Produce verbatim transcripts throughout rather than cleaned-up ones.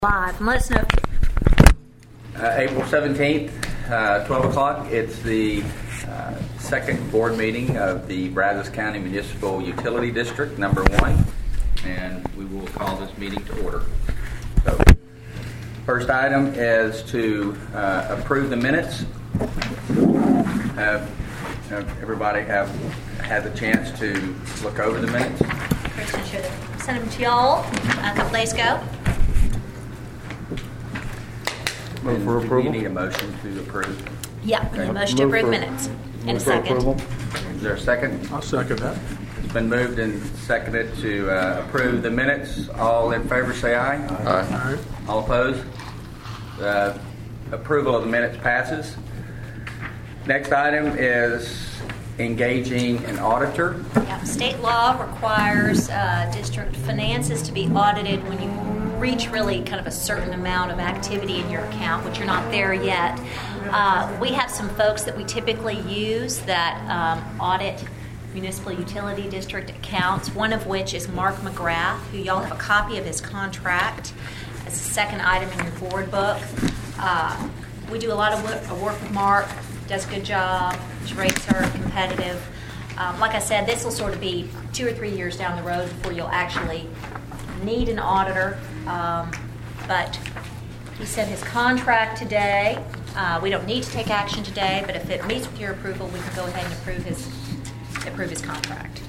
Live. And let us know. Uh, April seventeenth, uh, twelve o'clock. It's the uh, second board meeting of the Brazos County Municipal Utility District, number one, and we will call this meeting to order. So, first item is to uh, approve the minutes. Have, have everybody have had the chance to look over the minutes? Kristen should have sent them to y'all a couple days ago. Move for Do approval. we need a motion to approve? Yeah, Okay. a motion to Move approve for- minutes. In a Move for second. approval. Is there a second? I'll second that. It's been moved and seconded to uh, approve the minutes. All in favor say aye. All right. All opposed? The approval of the minutes passes. Next item is engaging an auditor. Yeah, state law requires uh, district finances to be audited when you reach really kind of a certain amount of activity in your account, which you're not there yet. Uh, we have some folks that we typically use that um, audit municipal utility district accounts, one of which is Mark McGrath, who y'all have a copy of his contract as a second item in your board book. Uh, we do a lot of work, work with Mark, does a good job, his rates are competitive. Um, like I said, this will sort of be two or three years down the road before you'll actually need an auditor. Um, but he sent his contract today. Uh, we don't need to take action today, but if it meets with your approval, we can go ahead and approve his approve his contract.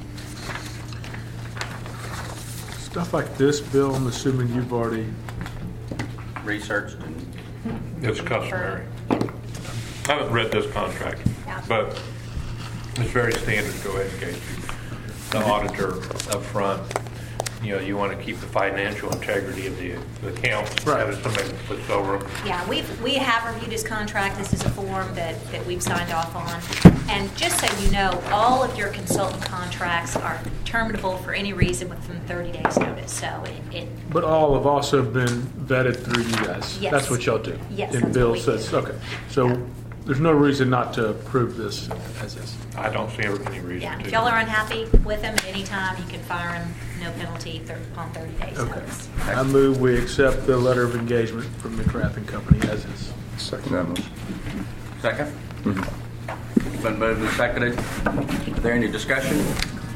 Stuff like this, Bill, I'm assuming you've already. Researched and It's customary. I haven't read this contract, Yeah. but it's very standard to go ahead and engage the auditor up front. You know, you want to keep the financial integrity of the, the accounts. Right. Have it somebody that puts over them. Yeah, we've, we have reviewed his contract. This is a form that, that we've signed off on. And just so you know, all of your consultant contracts are terminable for any reason within thirty days notice. So it, it But all have also been vetted through you guys. Yes. That's what y'all do. Yes, And that's Bill what we says, do. okay. So Yeah. there's no reason not to approve this as is. I don't see ever any reason Yeah, to. if y'all are unhappy with him at any time, you can fire him, no penalty thir- upon thirty days Okay. notice. I move we accept the letter of engagement from McGrath and Company as is. Second that motion. second. It's been moved and seconded. Is there any discussion?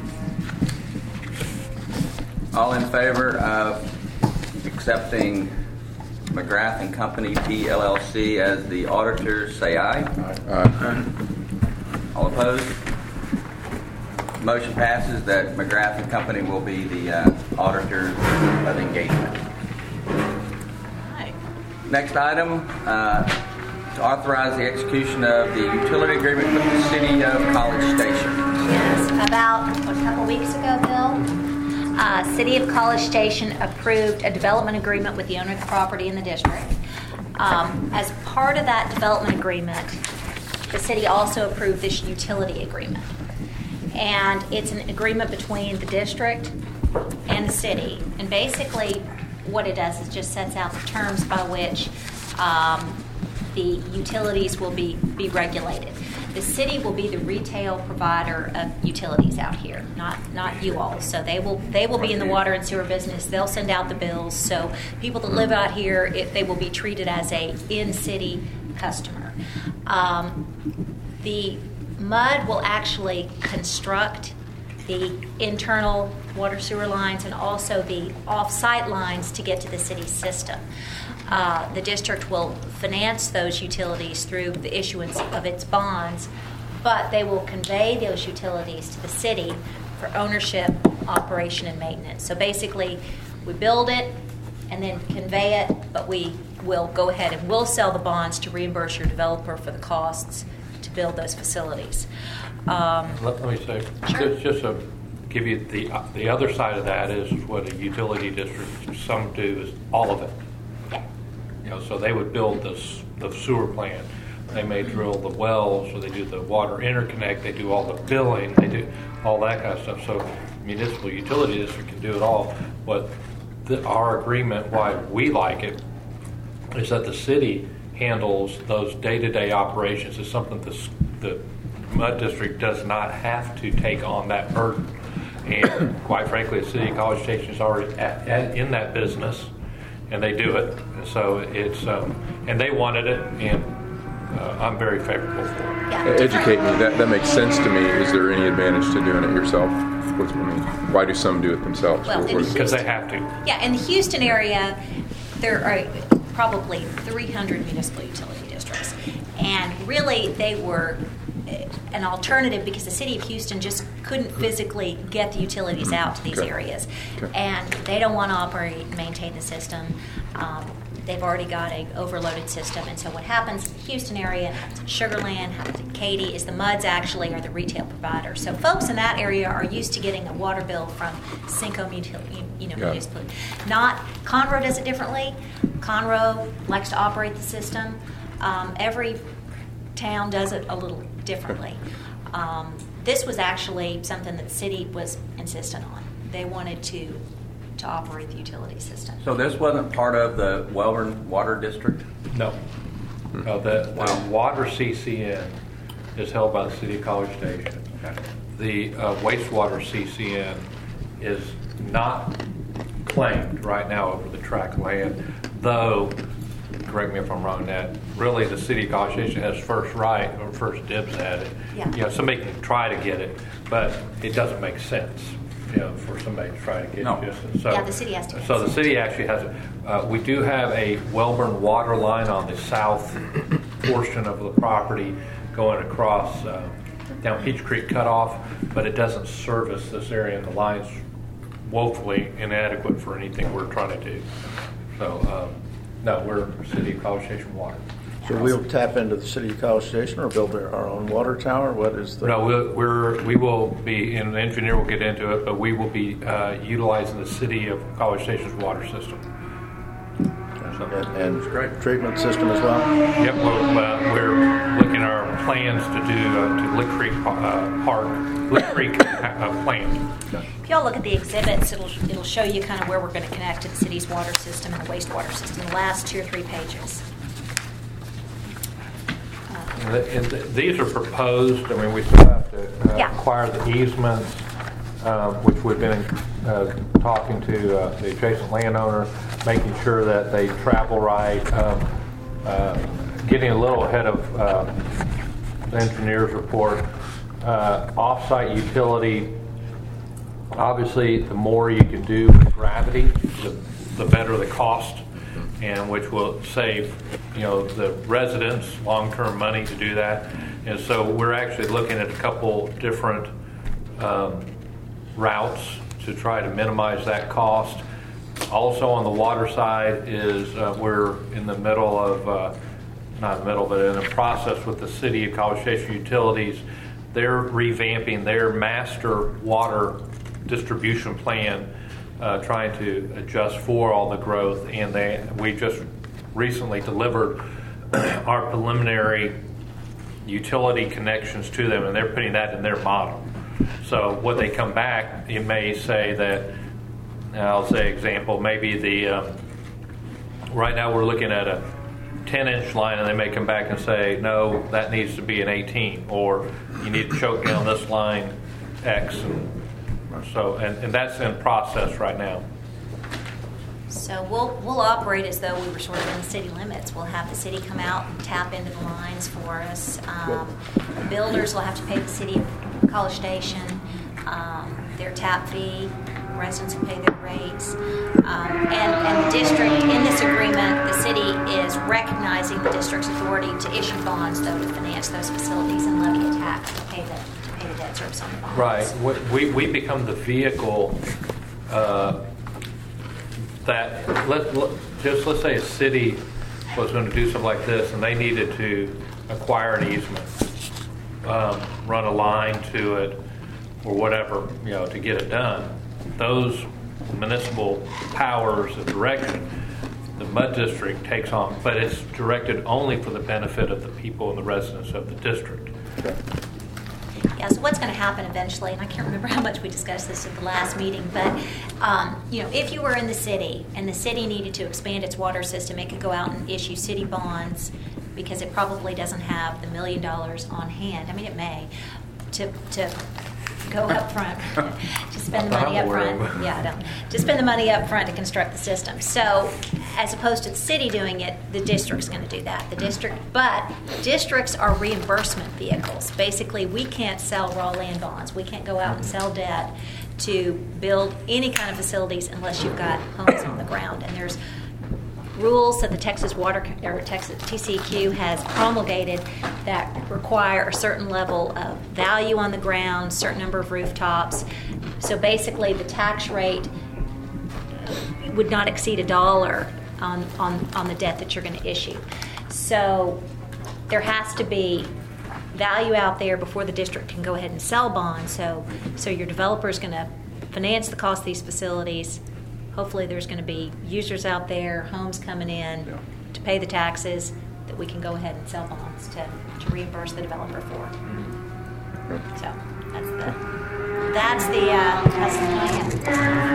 All in favor of accepting McGrath and Company P L L C as the auditor, say aye. Aye. All opposed? Motion passes that McGrath and Company will be the uh, auditor of engagement. Right. Next item, uh, to authorize the execution of the utility agreement with the City of College Station. Yes, about a couple weeks ago, Bill, uh, City of College Station approved a development agreement with the owner of the property in the district. Um, as part of that development agreement, the city also approved this utility agreement. And it's an agreement between the district and the city. And basically, what it does is just sets out the terms by which um, the utilities will be, be regulated. The city will be the retail provider of utilities out here, not not you all. So they will they will be in the water and sewer business. They'll send out the bills. So people that live out here, it, they will be treated as a in-city customer. Um, the M U D will actually construct the internal water sewer lines and also the off-site lines to get to the city's system. Uh, the district will finance those utilities through the issuance of its bonds, but they will convey those utilities to the city for ownership, operation, and maintenance. So basically, we build it and then convey it, but we will go ahead and we'll sell the bonds to reimburse your developer for the costs to build those facilities. Um, Let, let me say, Sure. just, just to give you the the other side of that is what a utility district, some do is all of it. yeah. You know, so they would build this the sewer plant. They may drill the wells, or they do the water interconnect. They do all the billing. They do all that kind of stuff. So municipal utility district can do it all. What the, our agreement, why we like it, is that the city handles those day-to-day operations. It's something the the M U D district does not have to take on that burden. And quite frankly, the City of College Station is already at, at, in that business. and they do it. So it's um, and they wanted it, and uh, I'm very favorable for it. Yeah, Educate me. That that makes sense to me. Is there any advantage to doing it yourself? What's, I mean, why do some do it themselves? Well, What- in what is- Because they have to. Yeah, in the Houston area, there are probably three hundred municipal utility districts. And really, they were eh, an alternative because the city of Houston just couldn't physically get the utilities out to these Okay. areas. Okay. And they don't want to operate and maintain the system. Um, they've already got a overloaded system. And so what happens in the Houston area, and happens in Sugar Land, happens in Katy, is the M U Ds actually are the retail provider. So folks in that area are used to getting a water bill from Cinco Mutil- you know, Yeah. Municipal. Not, Conroe does it differently. Conroe likes to operate the system. Um, every town does it a little differently. Um, this was actually something that the city was insistent on. They wanted to to operate the utility system. So this wasn't part of the Welborn Water District? No. No, the, the water C C N is held by the City of College Station. Okay. The uh, wastewater C C N is not claimed right now over the tract land, though, correct me if I'm wrong, Nat, really the City of College Station has first right or first dibs at it. Yeah. You know, somebody can try to get it, but it doesn't make sense, you know, for somebody to try to get No. it. Just- So, Yeah, the city has to. So the city actually has it. Uh, we do have a Welborn water line on the south portion of the property going across uh, down Peach Creek Cutoff, but it doesn't service this area, and the line's woefully inadequate for anything we're trying to do. So, um, no, we're City of College Station water. So we'll tap into the city of College Station or build our own water tower? What is the? No, we'll, we're, we will be, and the engineer will get into it, but we will be uh, utilizing the City of College Station's water system. And, and great. treatment system as well? Yep, well, uh, we're looking at our plans to do uh, to Lick Creek uh, Park, Lick Creek uh, plant. If y'all look at the exhibits, it'll it'll show you kind of where we're going to connect to the city's water system and the wastewater system. The last two or three pages. And th- and th- These are proposed. I mean, we still have to uh, Yeah. acquire the easements, uh, which we've been uh, talking to uh, the adjacent landowner, making sure that they travel right, um, uh, getting a little ahead of uh, the engineer's report. Uh, Off-site utility, obviously, the more you can do with gravity, the, the better the cost, and which will save, you know, the residents long-term money to do that. And so we're actually looking at a couple different um, routes to try to minimize that cost. Also on the water side is uh, we're in the middle of, uh, not middle, but in the process with the City of College Station Utilities. They're revamping their master water distribution plan, uh, trying to adjust for all the growth. And they, we just recently delivered our preliminary utility connections to them, and they're putting that in their model. So what they come back, it may say that, I'll say example, maybe the, um, right now we're looking at a ten inch line, and they may come back and say, no, that needs to be an eighteen, or you need to choke down this line X. And so, and, and that's in process right now. So we'll we'll operate as though we were sort of in the city limits. We'll have the city come out and tap into the lines for us. Um, builders will have to pay the city of College Station um, their tap fee. Residents will pay their rates. Um, and, and the district, in this agreement, the city is recognizing the district's authority to issue bonds, though, to finance those facilities and levy a tax to pay the, to pay the debt service on the bonds. Right. We, we become the vehicle uh, that, let, let, just let's say a city was going to do something like this and they needed to acquire an easement, um, run a line to it, or whatever, you know, to get it done. Those municipal powers of direction, the M U D district takes on, but it's directed only for the benefit of the people and the residents of the district. Yeah, so what's going to happen eventually, and I can't remember how much we discussed this at the last meeting, but, um, you know, if you were in the city and the city needed to expand its water system, it could go out and issue city bonds because it probably doesn't have the million dollars on hand. I mean, it may, to, to go up front. Just spend the money up front. Yeah, I don't. Just spend the money up front to construct the system. So, as opposed to the city doing it, the district's going to do that. The district, but districts are reimbursement vehicles. Basically, we can't sell raw land bonds. We can't go out and sell debt to build any kind of facilities unless you've got homes on the ground. And there's rules that the Texas Water or Texas T C E Q has promulgated that require a certain level of value on the ground, certain number of rooftops. So basically, the tax rate would not exceed a dollar on on on the debt that you're going to issue. So there has to be value out there before the district can go ahead and sell bonds. So so your developer is going to finance the cost of these facilities. Hopefully there's going to be users out there, homes coming in Yeah. to pay the taxes that we can go ahead and sell bonds to, to reimburse the developer for. Mm-hmm. So that's the that's the uh, that's the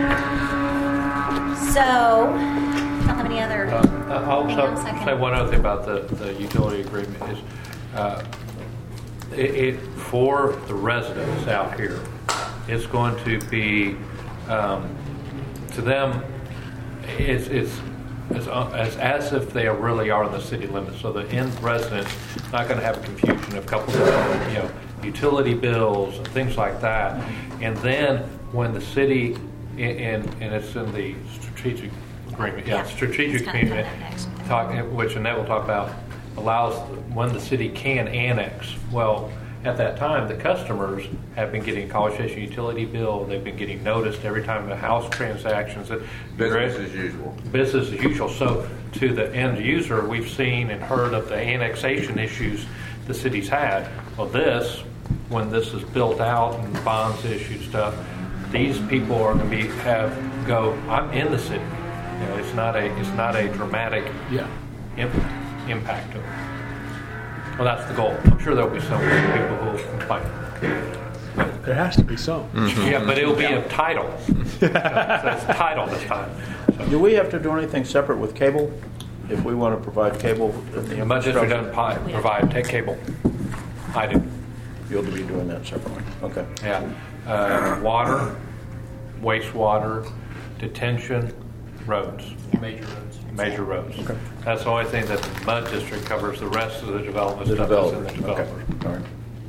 plan. So I don't have any other. Uh, I'll anything else I also can- say one other thing about the, the utility agreement is uh, it, it for the residents out here, it's going to be um, to them, it's it's as, as as if they really are in the city limits. So the end resident's not going to have a confusion of a couple of you know utility bills and things like that. And then when the city and and it's in the strategic agreement, yeah, Yeah, strategic it's kind of agreement, coming up next. talk, which Annette will talk about, allows when the city can annex. Well, at that time, the customers have been getting a College Station utility bill. They've been getting noticed every time the house transactions. Business as usual. Business as usual. So to the end user, we've seen and heard of the annexation issues the city's had. Well, this, when this is built out and bonds issued stuff, these people are going to be have go. I'm in the city. You know, it's not a it's not a dramatic Yeah. imp- impact to it. Well, that's the goal. I'm sure there'll be some people who will complain. There has to be some. Yeah, but it'll be a title. So it's title this time. So, Do we have to do anything separate with cable if we want to provide cable in the the budget we infrastructure? don't pi- provide take cable. I do. You'll be doing that separately. Okay. Yeah. Uh, water, wastewater, detention, roads. Major roads. Major roads. That's the only thing that the MUD district covers. The rest of the development The stuff is in developers. the Okay. developers. All right.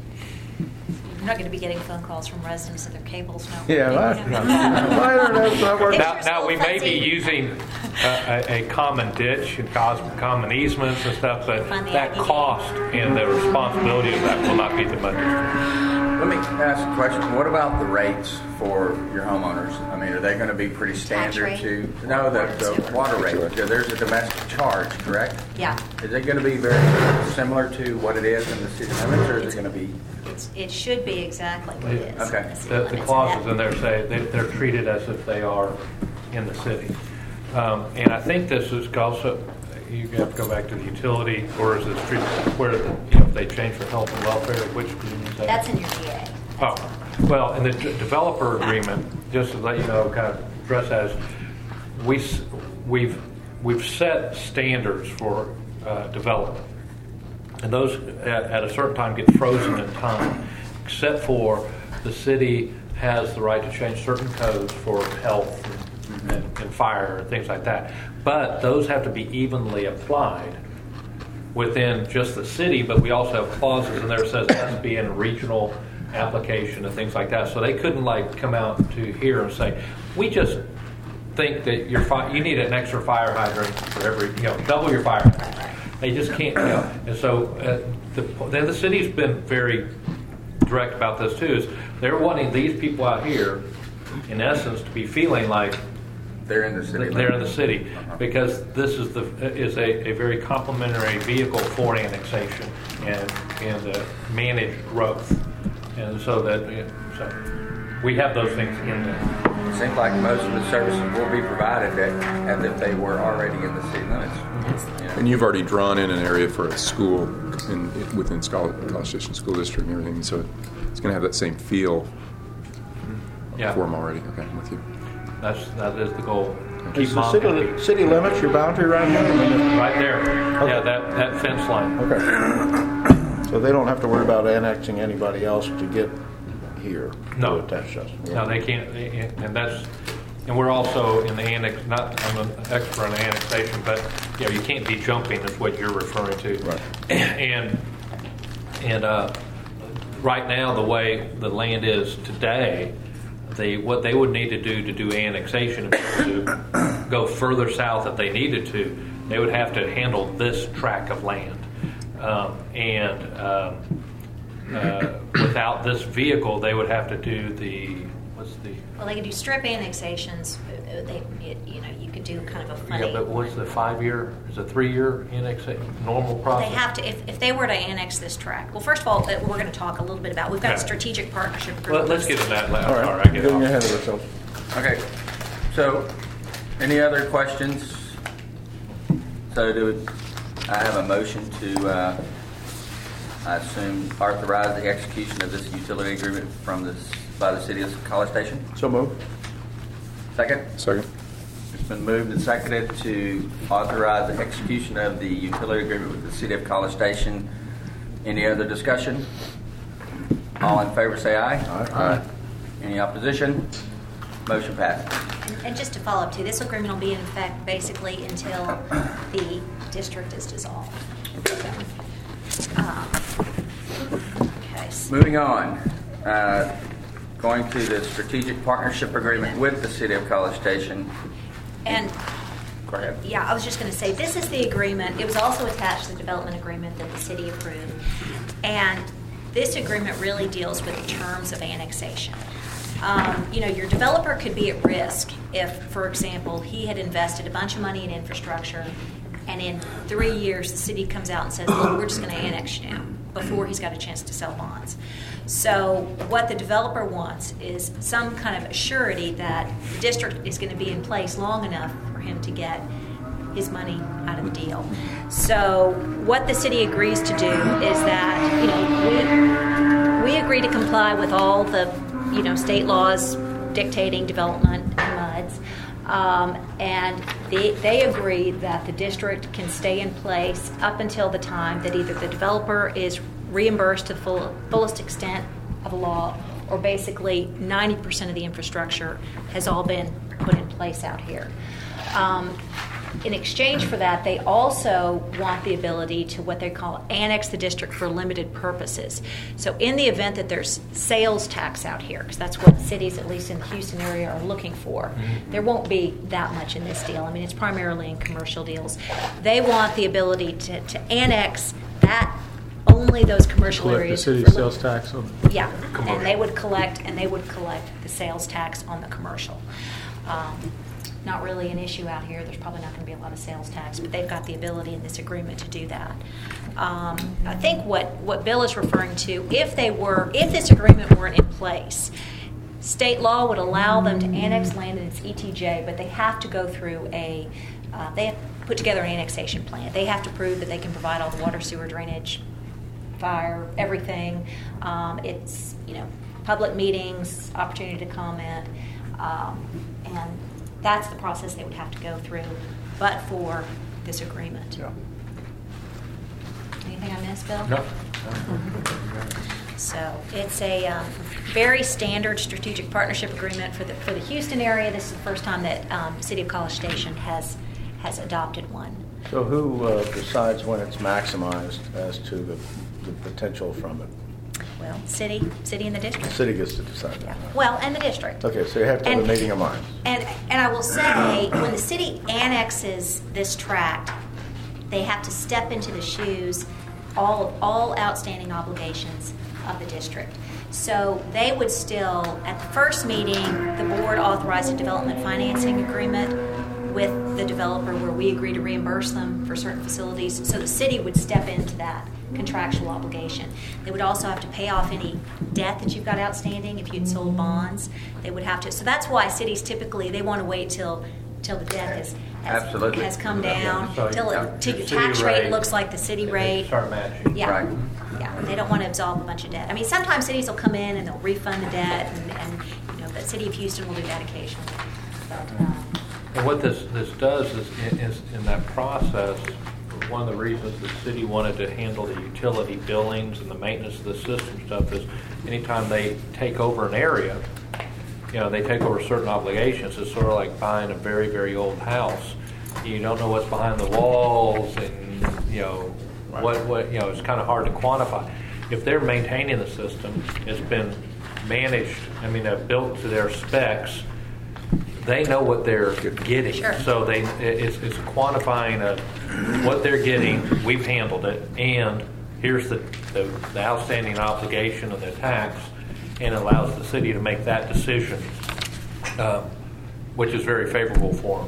I'm not going to be getting phone calls from residents that their cables no. Yeah, my, my internet's not working. Now, now we may be using a, a, a common ditch and cos- common easements and stuff, but Find the that I D. cost and the responsibility of that will not be the MUD district. Let me ask a question. What about the rates for your homeowners? I mean, are they going to be pretty standard rate? to? No, the, the water rate. There's a domestic charge, correct? Yeah. Is it going to be very similar to what it is in the city limits, or is it going to be? It's, it should be exactly what it is. Okay. in city The, the limits. clauses And in there say they, they're treated as if they are in the city. Um, and I think this is also, you have to go back to the utility, or is it street, where, the, you know, if they change for health and welfare, which agreement is that? That's in your D A. Oh, well, in the d- developer agreement, just to let you know, kind of address that, is we, s- we've, we've set standards for uh, development. And those at, at a certain time get frozen in time, except for the city has the right to change certain codes for health and, and, and fire and things like that. But those have to be evenly applied within just the city, but we also have clauses in there that says it has to be in a regional application and things like that. So they couldn't like come out to here and say, we just think that your fi- you need an extra fire hydrant for every, you know, double your fire hydrant. They just can't, you know. And so uh, the, then the city's been very direct about this too, is they're wanting these people out here, in essence, to be feeling like They're in the city. they're in the limits. city, because this is the is a, a very complementary vehicle for annexation and and uh, managed growth, and so that you know, so we have those things in there. It seems like most of the services will be provided that, as if they were already in the city limits. You know? And you've already drawn in an area for a school in, within College Station School District and everything, so it's going to have that same feel Yeah, for them already. Okay, I'm with you. that's that is the goal. Keep Is the mom city, happy. city limits your boundary right now? I mean, Right there, yeah, that that fence line. okay. So they don't have to worry about annexing anybody else to get here No. to attach us. No, they can't, they- and that's, and we're also in the annex, not, I'm an expert on annexation, but, you know, you can't be jumping is what you're referring to. Right. And, and, uh, right now, the way the land is today, they, what they would need to do to do annexation, to go further south if they needed to, they would have to handle this tract of land. Um, and, um, uh, without this vehicle, they would have to do the, what's the, Well, they could do strip annexations. uh, They, it- you know, you could do kind of a yeah, funny. but what's the five-year, is it three-year annexation, normal They process? have to, if, if they were to annex this tract. Well, first of all, that we're going to talk a little bit about. We've got a Okay. strategic partnership Well, agreement. let's get in that last, All all right, right, I get getting it. ahead of ourselves. Okay, so any other questions? So do I have a motion to, uh, I assume, authorize the execution of this utility agreement from this, by the city of College Station? So move. Second? Second. It's been moved and seconded to authorize the execution of the utility agreement with the city of College Station. Any other discussion? All in favor say aye. Aye. Any opposition? Motion passes. And, and just to follow up too, this agreement will be in effect basically until the district is dissolved. So, um, okay. so- Moving on, uh, going to the strategic partnership agreement with the city of College Station. And Go ahead. yeah, I was just going to say, this is the agreement. It was also attached to the development agreement that the city approved. And this agreement really deals with the terms of annexation. Um, you know, your developer could be at risk if, for example, he had invested a bunch of money in infrastructure, and in three years the city comes out and says, look, we're just going to annex you now, before he's got a chance to sell bonds. So what the developer wants is some kind of surety that the district is going to be in place long enough for him to get his money out of the deal. So what the city agrees to do is that, you know, we, we agree to comply with all the, you know, state laws dictating development in MUDs. Um, and they, they agree that the district can stay in place up until the time that either the developer is reimbursed to the full, fullest extent of the law, or basically ninety percent of the infrastructure has all been put in place out here. Um, in exchange for that, they also want the ability to what they call annex the district for limited purposes. So in the event that there's sales tax out here, because that's what cities, at least in the Houston area, are looking for, there won't be that much in this deal. I mean, it's primarily in commercial deals. They want the ability to, to annex that, only those commercial Collect the areas. city for li- sales tax on. Yeah, and they would collect, and they would collect the sales tax on the commercial. Um, Not really an issue out here. There's probably not going to be a lot of sales tax, but they've got the ability in this agreement to do that. Um, I think what, what Bill is referring to, if they were, if this agreement weren't in place, state law would allow them to annex land in its E T J, but they have to go through a, uh, they have to put together an annexation plan. They have to prove that they can provide all the water, sewer, drainage, fire, everything. Um, it's, you know, public meetings, opportunity to comment, um, and that's the process they would have to go through, but for this agreement. Yeah. Anything I missed, Bill? No. So it's a um, very standard strategic partnership agreement for the for the Houston area. This is the first time that um, City of College Station has has adopted one. So who uh, decides when it's maximized as to the, the potential from it? Well, city, city and the The district. city gets to decide Yeah. that. Well, and the district. Okay, so you have to have And- a meeting of minds. And and I will say, when the city annexes this tract, they have to step into the shoes all all outstanding obligations of the district. So they would still, at the first meeting, the board authorized a development financing agreement with the developer where we agree to reimburse them for certain facilities. So the city would step into that contractual obligation. They would also have to pay off any debt that you've got outstanding. If you'd sold bonds, they would have to. So that's why cities typically, they want to wait till till the debt has has, Absolutely. has come down, So, till, yeah, it, till the your city tax rate rate, looks like the city rate. Start matching. Yeah. Right. Yeah, they don't want to absolve a bunch of debt. I mean, sometimes cities will come in and they'll refund the debt, and, and you know, the city of Houston will do that occasionally. But, um, And what this, this does is, is in that process, one of the reasons the city wanted to handle the utility billings and the maintenance of the system stuff is anytime they take over an area, you know, they take over certain obligations. It's sort of like buying a very, very old house. You don't know what's behind the walls, and you know what what you know. It's kind of hard to quantify. If they're maintaining the system, it's been managed. I mean, they're built to their specs. They know what they're getting, Sure. so they it's, it's quantifying a, what they're getting. We've handled it, and here's the, the the outstanding obligation of the tax, and it allows the city to make that decision, uh, which is very favorable for them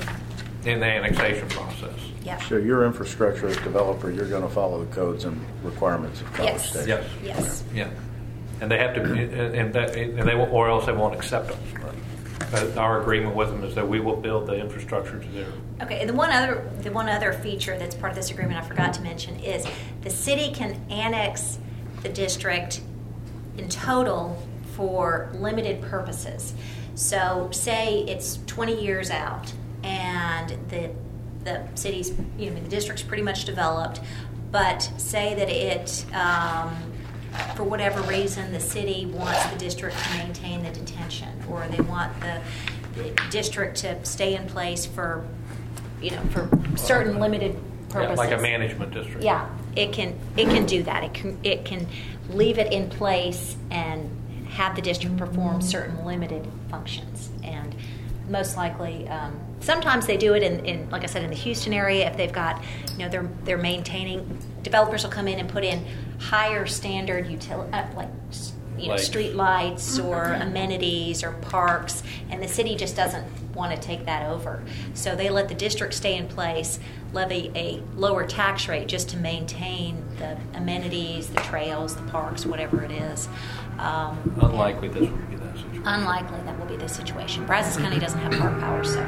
in the annexation process. Yeah. So your infrastructure as developer, you're going to follow the codes and requirements of College Yes. Station? Yes. Yes. Yeah, and they have to, and that, and they won't, or else they won't accept them. Uh, our agreement with them is that we will build the infrastructure to their. Okay, and the one other the one other feature that's part of this agreement I forgot to mention is the city can annex the district in total for limited purposes. So say it's twenty years out and the the city's, you know, the district's pretty much developed, but say that it, um, for whatever reason, the city wants the district to maintain the detention, or they want the, the district to stay in place for, you know, for certain limited purposes. Yeah, like a management district. Yeah, it can it can do that. It can it can leave it in place and have the district perform certain limited functions. And most likely, um, sometimes they do it in, in, like I said, in the Houston area. If they've got, you know, they're they're maintaining. Developers will come in and put in higher standard utility, uh, like you know, Lights. street lights or amenities or parks, and the city just doesn't want to take that over. So they let the district stay in place, levy a lower tax rate just to maintain the amenities, the trails, the parks, whatever it is. Um, Unlikely this would be that situation. Unlikely that will be the situation. Brazos County doesn't have park power, so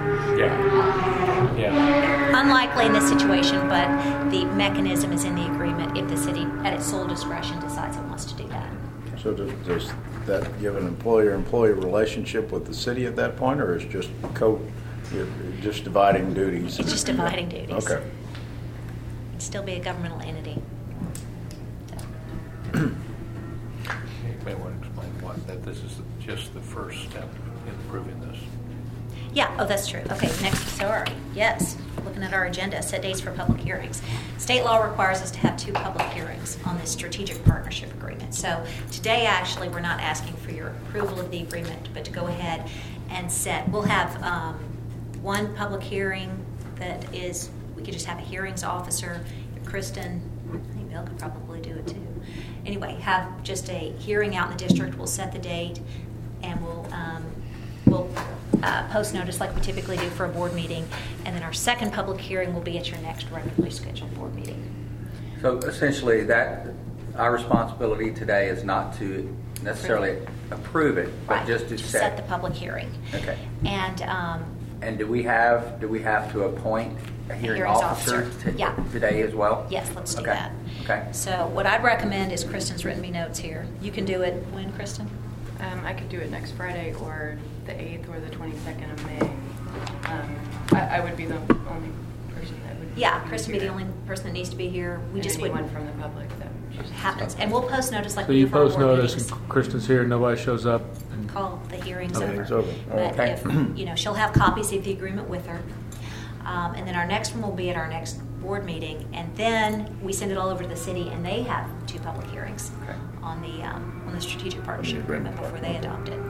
Yeah. Yeah. unlikely in this situation, but the mechanism is in the agreement if the city, at its sole discretion, decides it wants to do that. So does, does that give an employer-employee relationship with the city at that point, or is just co, you're just dividing duties? It's just dividing duties. Okay. It'd still be a governmental entity. You may want to explain what, that this is just the first step in improving this. Yeah, oh, that's true. Okay, next, sorry. Yes, looking at our agenda, set dates for public hearings. State law requires us to have two public hearings on this strategic partnership agreement. So today, actually, we're not asking for your approval of the agreement, but to go ahead and set, we'll have um, one public hearing that is, we could just have a hearings officer. Kristen, I think Bill could probably do it too. Anyway, have just a hearing out in the district. We'll set the date, and we'll um, we'll uh, post notice like we typically do for a board meeting. And then our second public hearing will be at your next regularly scheduled board meeting. So essentially, that our responsibility today is not to necessarily approve it, but Right. just to set set. the public hearing. Okay. And um, And do we have do we have to appoint a hearing hearings officer, officer. to- Yeah. today as well? yes, let's do Okay. that. Okay. So what I'd recommend is Kristen's written me notes here. You can do it when, Kristen? Um, I could do it next Friday or the eighth or the twenty-second of May. Um, I, I would be the only person that would. Yeah, would Kristen do be the that. only person that needs to be here. We And just anyone wouldn't. from the public that chooses to Happens. stop. And we'll post notice like So we you do for our post board notice meetings. and Kristen's here, nobody shows up, and Call the hearings Okay. over. Hearings over. But Okay. if, you know, she'll have copies of the agreement with her. Um, and then our next one will be at our next board meeting. And then we send it all over to the city, and they have two public hearings Okay. on the um, on the strategic partnership agreement before they adopt it.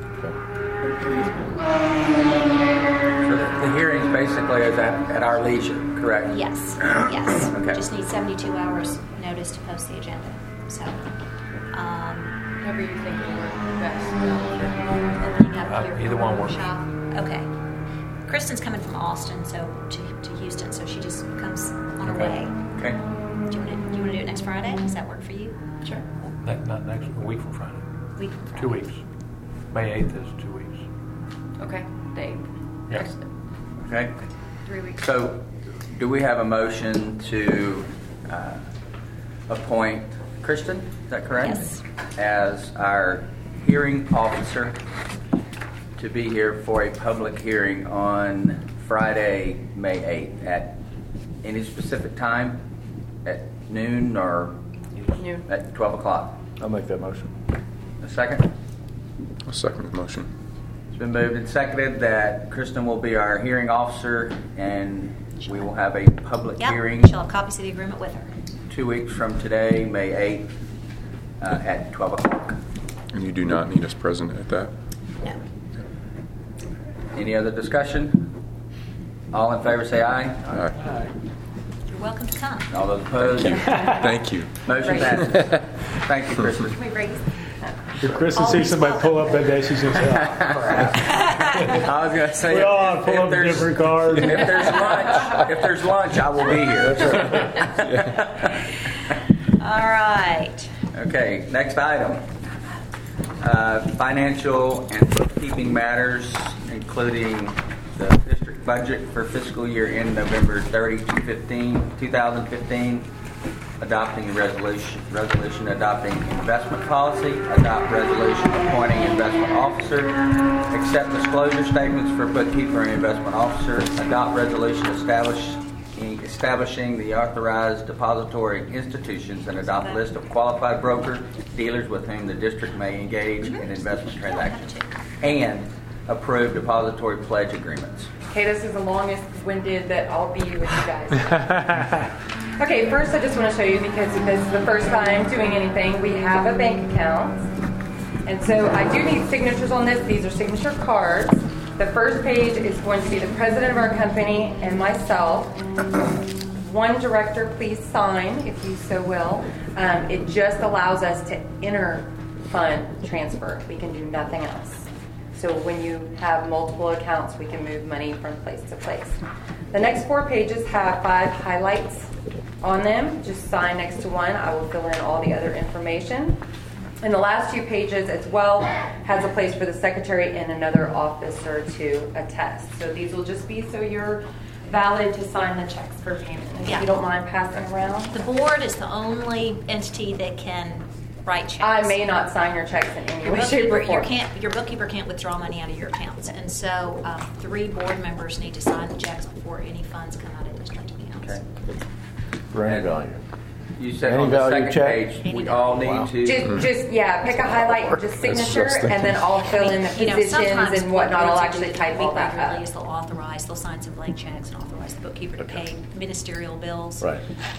So the, the hearings basically is at, at our leisure, correct? Yes, yes. Okay. Just need seventy-two hours notice to post the agenda. So, um, Whatever you think would work best. opening up Uh, your either one works. workshop. Okay. Kristen's coming from Austin, so to, to Houston, so she just comes on her Okay. way. Okay. Do you want to you want to do it next Friday? Does that work for you? Sure. Ne- Not next, a week from Friday. Week from Friday. Two weeks. May eighth is two weeks. Okay, the eighth. Yeah. Next- Okay. Three weeks. So, do we have a motion to uh, appoint Kristen? Is that correct? Yes. As our hearing officer to be here for a public hearing on Friday, May eighth at any specific time? At noon or Noon. at twelve o'clock? I'll make that motion. A second? I'll second the motion. It's been moved and seconded that Kristen will be our hearing officer, and we will have a public hearing Yep, she'll have copies of the agreement with her. two weeks from today, May eighth, uh, at twelve o'clock. And you do not need us present at that? No. Any other discussion? All in favor say aye. Aye. You're welcome to come. All those opposed? Thank you. Motion passes. Thank you, Kristen. Can we break this? If Kristen sees somebody pull up that day, she's going to say, oh, crap. I was going to say, We all have if, pull if up there's different cars. if there's lunch, if there's lunch, I will be here. All right. Okay, next item. Uh, financial and bookkeeping matters, including the district budget for fiscal year end November thirtieth, two thousand fifteen, adopting a resolution, resolution adopting investment policy, adopt resolution appointing investment officer, accept disclosure statements for bookkeeper and investment officer, adopt resolution establish, establishing the authorized depository institutions, and adopt a list of qualified brokers, dealers with whom the district may engage in investment transactions, and approve depository pledge agreements. Okay, this is the longest winded that I'll be with you guys. Okay, first I just want to show you, because this is the first time doing anything, we have a bank account. And so I do need signatures on this. These are signature cards. The first page is going to be the president of our company and myself. One director, please sign, if you so will. Um, it just allows us to inter-fund transfer. We can do nothing else. So when you have multiple accounts, we can move money from place to place. The next four pages have five highlights on them. Just sign next to one. I will fill in all the other information. And the last two pages as well has a place for the secretary and another officer to attest. So these will just be so you're valid to sign the checks for payment. If Yeah. you don't mind passing around. The board is the only entity that can write checks. I may not sign your checks in any Your way, shape, bookkeeper, or you form. can't, your bookkeeper can't withdraw money out of your accounts. And so um, three board members need to sign the checks before any funds come out of district accounts. Okay. For any value. You said Any on the value second check? page, Any we all value. need Wow. to. Just, just yeah, pick a highlight and just That's signature, just and then I'll fill in the You know, positions sometimes and whatnot. I'll boards will actually do the type all weekly that release. up. They'll authorize, they'll sign some blank checks and authorize the bookkeeper to Okay. pay ministerial bills. Right.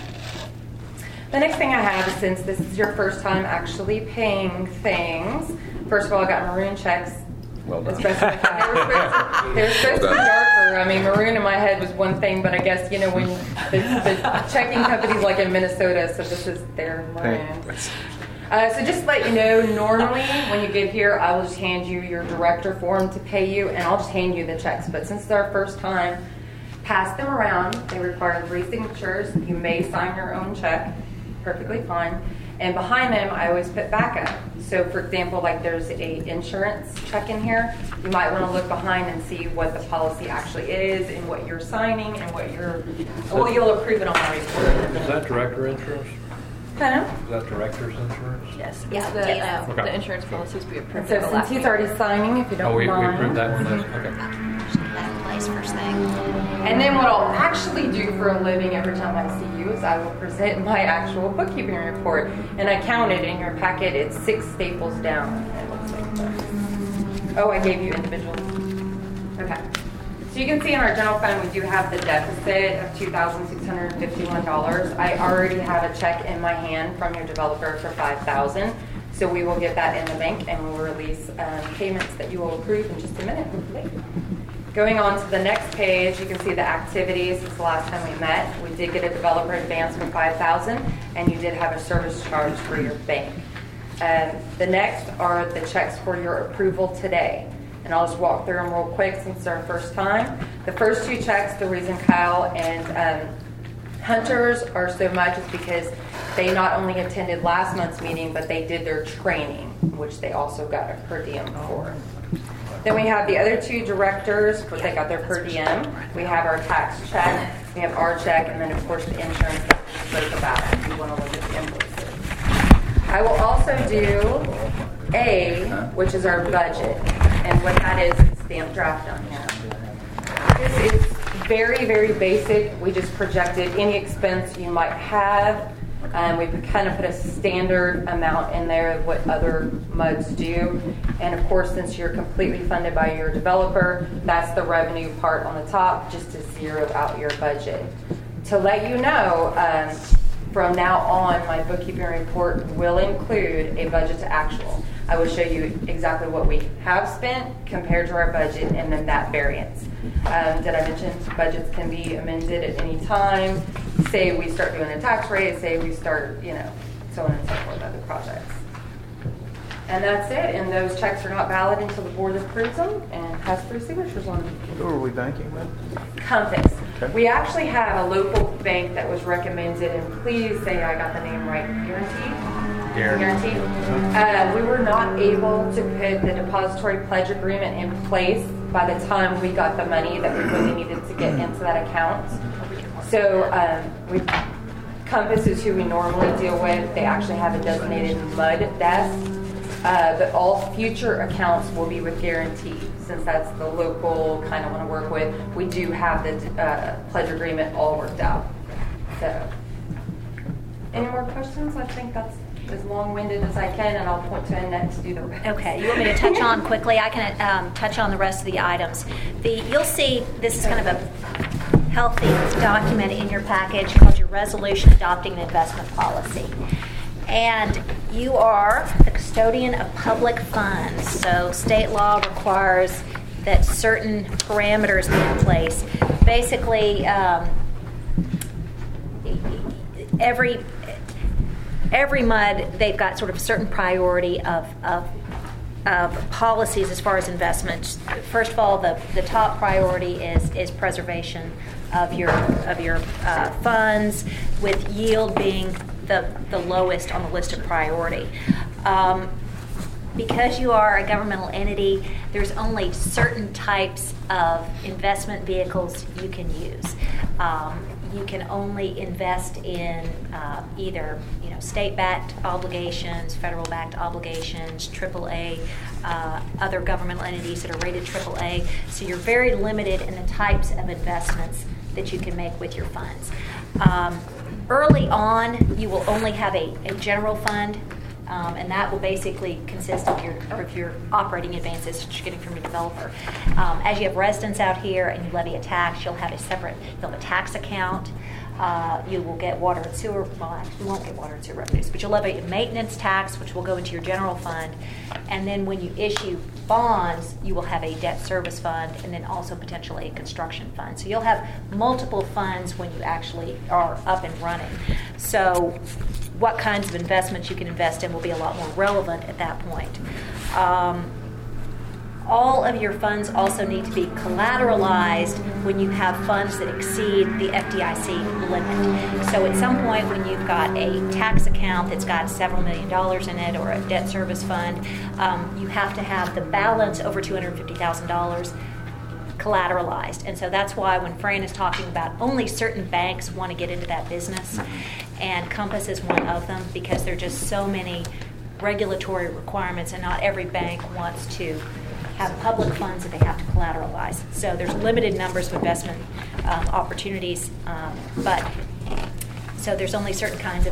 The next thing I have is, since this is your first time actually paying things, first of all, I got maroon checks. Well done. Especially if they were supposed to, they were supposed to be darker. I mean, maroon in my head was one thing, but I guess, you know, when the, the checking companies like in Minnesota, so this is their maroon. Uh, so just to let you know, normally when you get here, I will just hand you your director form to pay you, and I'll just hand you the checks. But since it's our first time, pass them around. They require three signatures. You may sign your own check. Perfectly fine. And behind them, I always put backup. So, for example, like there's a insurance check in here. You might want to look behind and see what the policy actually is and what you're signing and what you're. Well, you'll approve it on my report. Is that director insurance? Kind of. Is that director's insurance? Yes. Yeah, The, yeah. uh, the insurance policies we approved. And so, at the since last he's meeting. already signing, if you don't Oh, we, we mind. approved that one last, okay. That in place first thing. And then what I'll actually do for a living every time I see you is I will present my actual bookkeeping report. And I counted in your packet, it's six staples down. It looks like that. Oh, I gave you individual. Okay. So you can see in our general fund, we do have the deficit of two thousand six hundred fifty-one dollars. I already have a check in my hand from your developer for five thousand dollars. So we will get that in the bank and we'll release um, payments that you will approve in just a minute. Going on to the next page, you can see the activities since the last time we met. We did get a developer advance for five thousand dollars, and you did have a service charge for your bank. Um, the next are the checks for your approval today. And I'll just walk through them real quick since it's our first time. The first two checks, the reason Kyle and um, Hunters are so much is because they not only attended last month's meeting, but they did their training, which they also got a per diem for. Then we have the other two directors, but they got their per diem. We have our tax check, we have our check, and then of course the insurance that we spoke about if you want to look at the invoices. I will also do A, which is our budget. And what that is, is stamp draft on here. This is very, very basic. We just projected any expense you might have. Um, we kind of put a standard amount in there of what other M U Ds do. And of course, since you're completely funded by your developer, that's the revenue part on the top, just to zero out your budget. To let you know, um, from now on, my bookkeeping report will include a budget to actual. I will show you exactly what we have spent compared to our budget and then that variance. Um, did I mention budgets can be amended at any time? Say we start doing a tax rate, say we start, you know, so on and so forth, other projects. And that's it, and those checks are not valid until the board approves them and has three signatures on them. Who are we thanking then? Compass. Okay. We actually have a local bank that was recommended, and please say I got the name right, Guaranteed? Guaranteed. Uh, we were not able to put the depository pledge agreement in place by the time we got the money that we really needed to get into that account. So um, we, Compass is who we normally deal with. They actually have a designated M U D desk. Uh, but all future accounts will be with Guaranteed, since that's the local kind of want to work with. We do have the uh, pledge agreement all worked out. So, any more questions? I think that's as long-winded as I can, and I'll point to Annette to do the rest. Okay, you want me to touch on quickly? I can um, touch on the rest of the items. The You'll see this is kind of a healthy document in your package called your resolution adopting an investment policy. And you are the custodian of public funds, so state law requires that certain parameters be in place. Basically, um, every every M U D, they've got sort of a certain priority of, of of policies as far as investments. First of all, the, the top priority is is preservation of your of your uh, funds, with yield being the, the lowest on the list of priority. Um, because you are a governmental entity, there's only certain types of investment vehicles you can use. Um, you can only invest in uh, either you know state-backed obligations, federal-backed obligations, triple A, uh, other governmental entities that are rated triple A. So you're very limited in the types of investments that you can make with your funds. Um, Early on, you will only have a, a general fund, um, and that will basically consist of your of your operating advances that you're getting from your developer. Um, as you have residents out here and you levy a tax, you'll have a separate, you'll have a tax account. Uh, you will get water and sewer, well, you won't get water and sewer revenues, but you'll levy a maintenance tax, which will go into your general fund. And then when you issue bonds, you will have a debt service fund and then also potentially a construction fund. So you'll have multiple funds when you actually are up and running. So what kinds of investments you can invest in will be a lot more relevant at that point. Um, all of your funds also need to be collateralized when you have funds that exceed the F D I C limit. So at some point when you've got a tax account that's got several million dollars in it, or a debt service fund, um, you have to have the balance over two hundred fifty thousand dollars collateralized. And so that's why when Fran is talking about only certain banks want to get into that business, and Compass is one of them, because there are just so many regulatory requirements, and not every bank wants to have public funds that they have to collateralize. So there's limited numbers of investment um, opportunities, um, but so there's only certain kinds of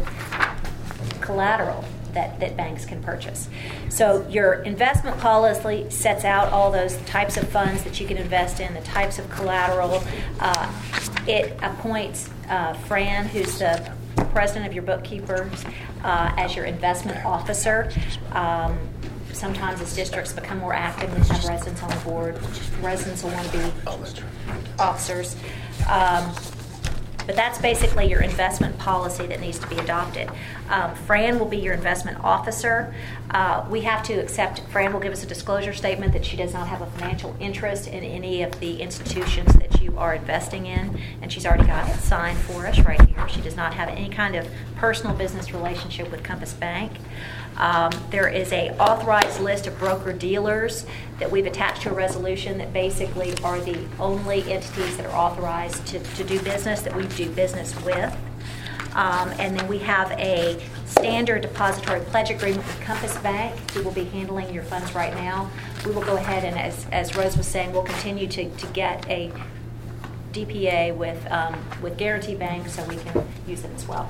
collateral that, that banks can purchase. So your investment policy sets out all those types of funds that you can invest in, the types of collateral. Uh, it appoints uh, Fran, who's the president of your bookkeepers, uh, as your investment officer. Um, Sometimes as districts become more active and have residents on the board, residents will want to be officers. Um, but that's basically your investment policy that needs to be adopted. Um, Fran will be your investment officer. Uh, we have to accept, Fran will give us a disclosure statement that she does not have a financial interest in any of the institutions that you are investing in, and she's already got it signed for us right here. She does not have any kind of personal business relationship with Compass Bank. Um, there is a authorized list of broker-dealers that we've attached to a resolution that basically are the only entities that are authorized to, to do business, that we do business with. Um, and then we have a standard depository pledge agreement with Compass Bank, who will be handling your funds right now. We will go ahead and, as, as Rose was saying, we'll continue to, to get a D P A with, um, with Guarantee Bank, so we can use it as well.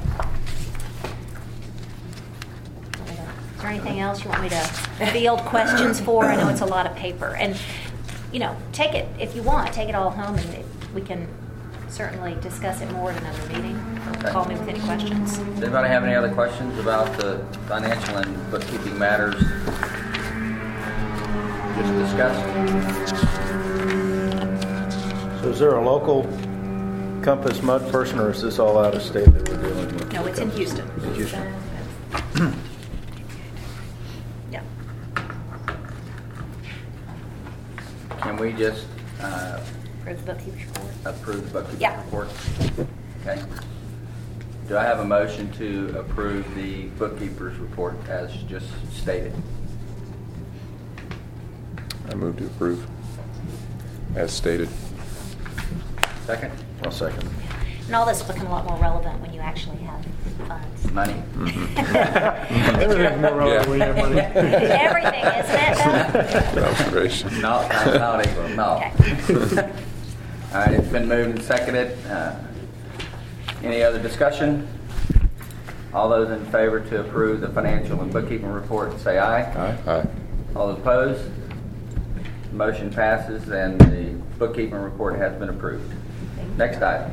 Is there anything else you want me to field questions for? I know it's a lot of paper. And, you know, take it, if you want, take it all home, and it, we can certainly discuss it more at another meeting. Okay. Call me with any questions. Does anybody have any other questions about the financial and bookkeeping matters just discussed? So is there a local Compass Mud person, or is this all out of state that we're dealing with? No, it's in Houston. In Houston. Yeah. Can we just uh, Approve the bookkeeper's report. approve the bookkeeping Yeah. report? Okay. Do I have a motion to approve the bookkeeper's report as just stated? I move to approve, as stated. Second? I'll second. And all this will become a lot more relevant when you actually have funds. Money? Everything's more relevant when you have money. Everything, isn't it, though? Good observation. No, that's not equal, no. Okay. All right, it's been moved and seconded. Uh, Any other discussion? All those in favor to approve the financial and bookkeeping report, say aye. Aye. Aye. All opposed? Motion passes and the bookkeeping report has been approved. Next item.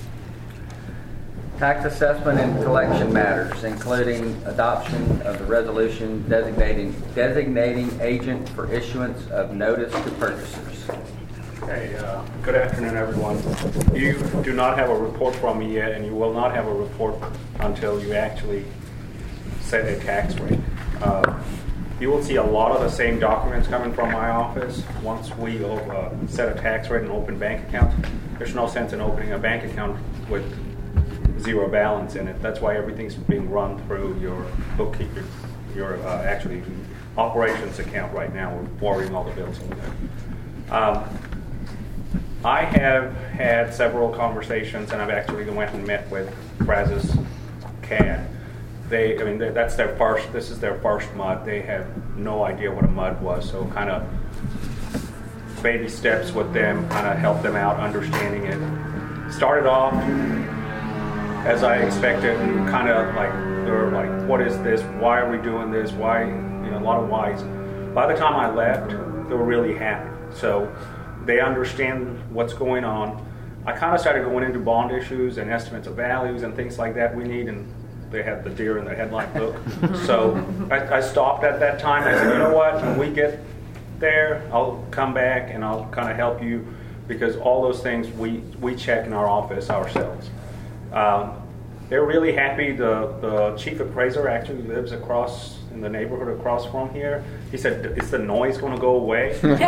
Tax assessment and collection matters, including adoption of the resolution designating designating agent for issuance of notice to purchasers. Okay, uh, good afternoon, everyone. You do not have a report from me yet, and you will not have a report until you actually set a tax rate. Uh, you will see a lot of the same documents coming from my office. Once we uh, set a tax rate and open bank accounts, there's no sense in opening a bank account with zero balance in it. That's why everything's being run through your bookkeeper, your uh, actually operations account right now. We're forwarding all the bills over there. Um, I have had several conversations, and I've actually went and met with Brazos C A D. They, I mean, they, that's their first. This is their first mud. They have no idea what a mud was, so kind of baby steps with them, kind of help them out understanding it. Started off as I expected, and kind of like they were like, "What is this? Why are we doing this? Why?" You know, a lot of whys. By the time I left, they were really happy. So they understand what's going on. I kind of started going into bond issues and estimates of values and things like that we need, and they had the deer in the headlight look. So I, I stopped at that time. I said, you know what, when we get there, I'll come back and I'll kind of help you, because all those things we, we check in our office ourselves. Um, they're really happy. The, the chief appraiser actually lives across in the neighborhood across from here. He said, is the noise going to go away? That's,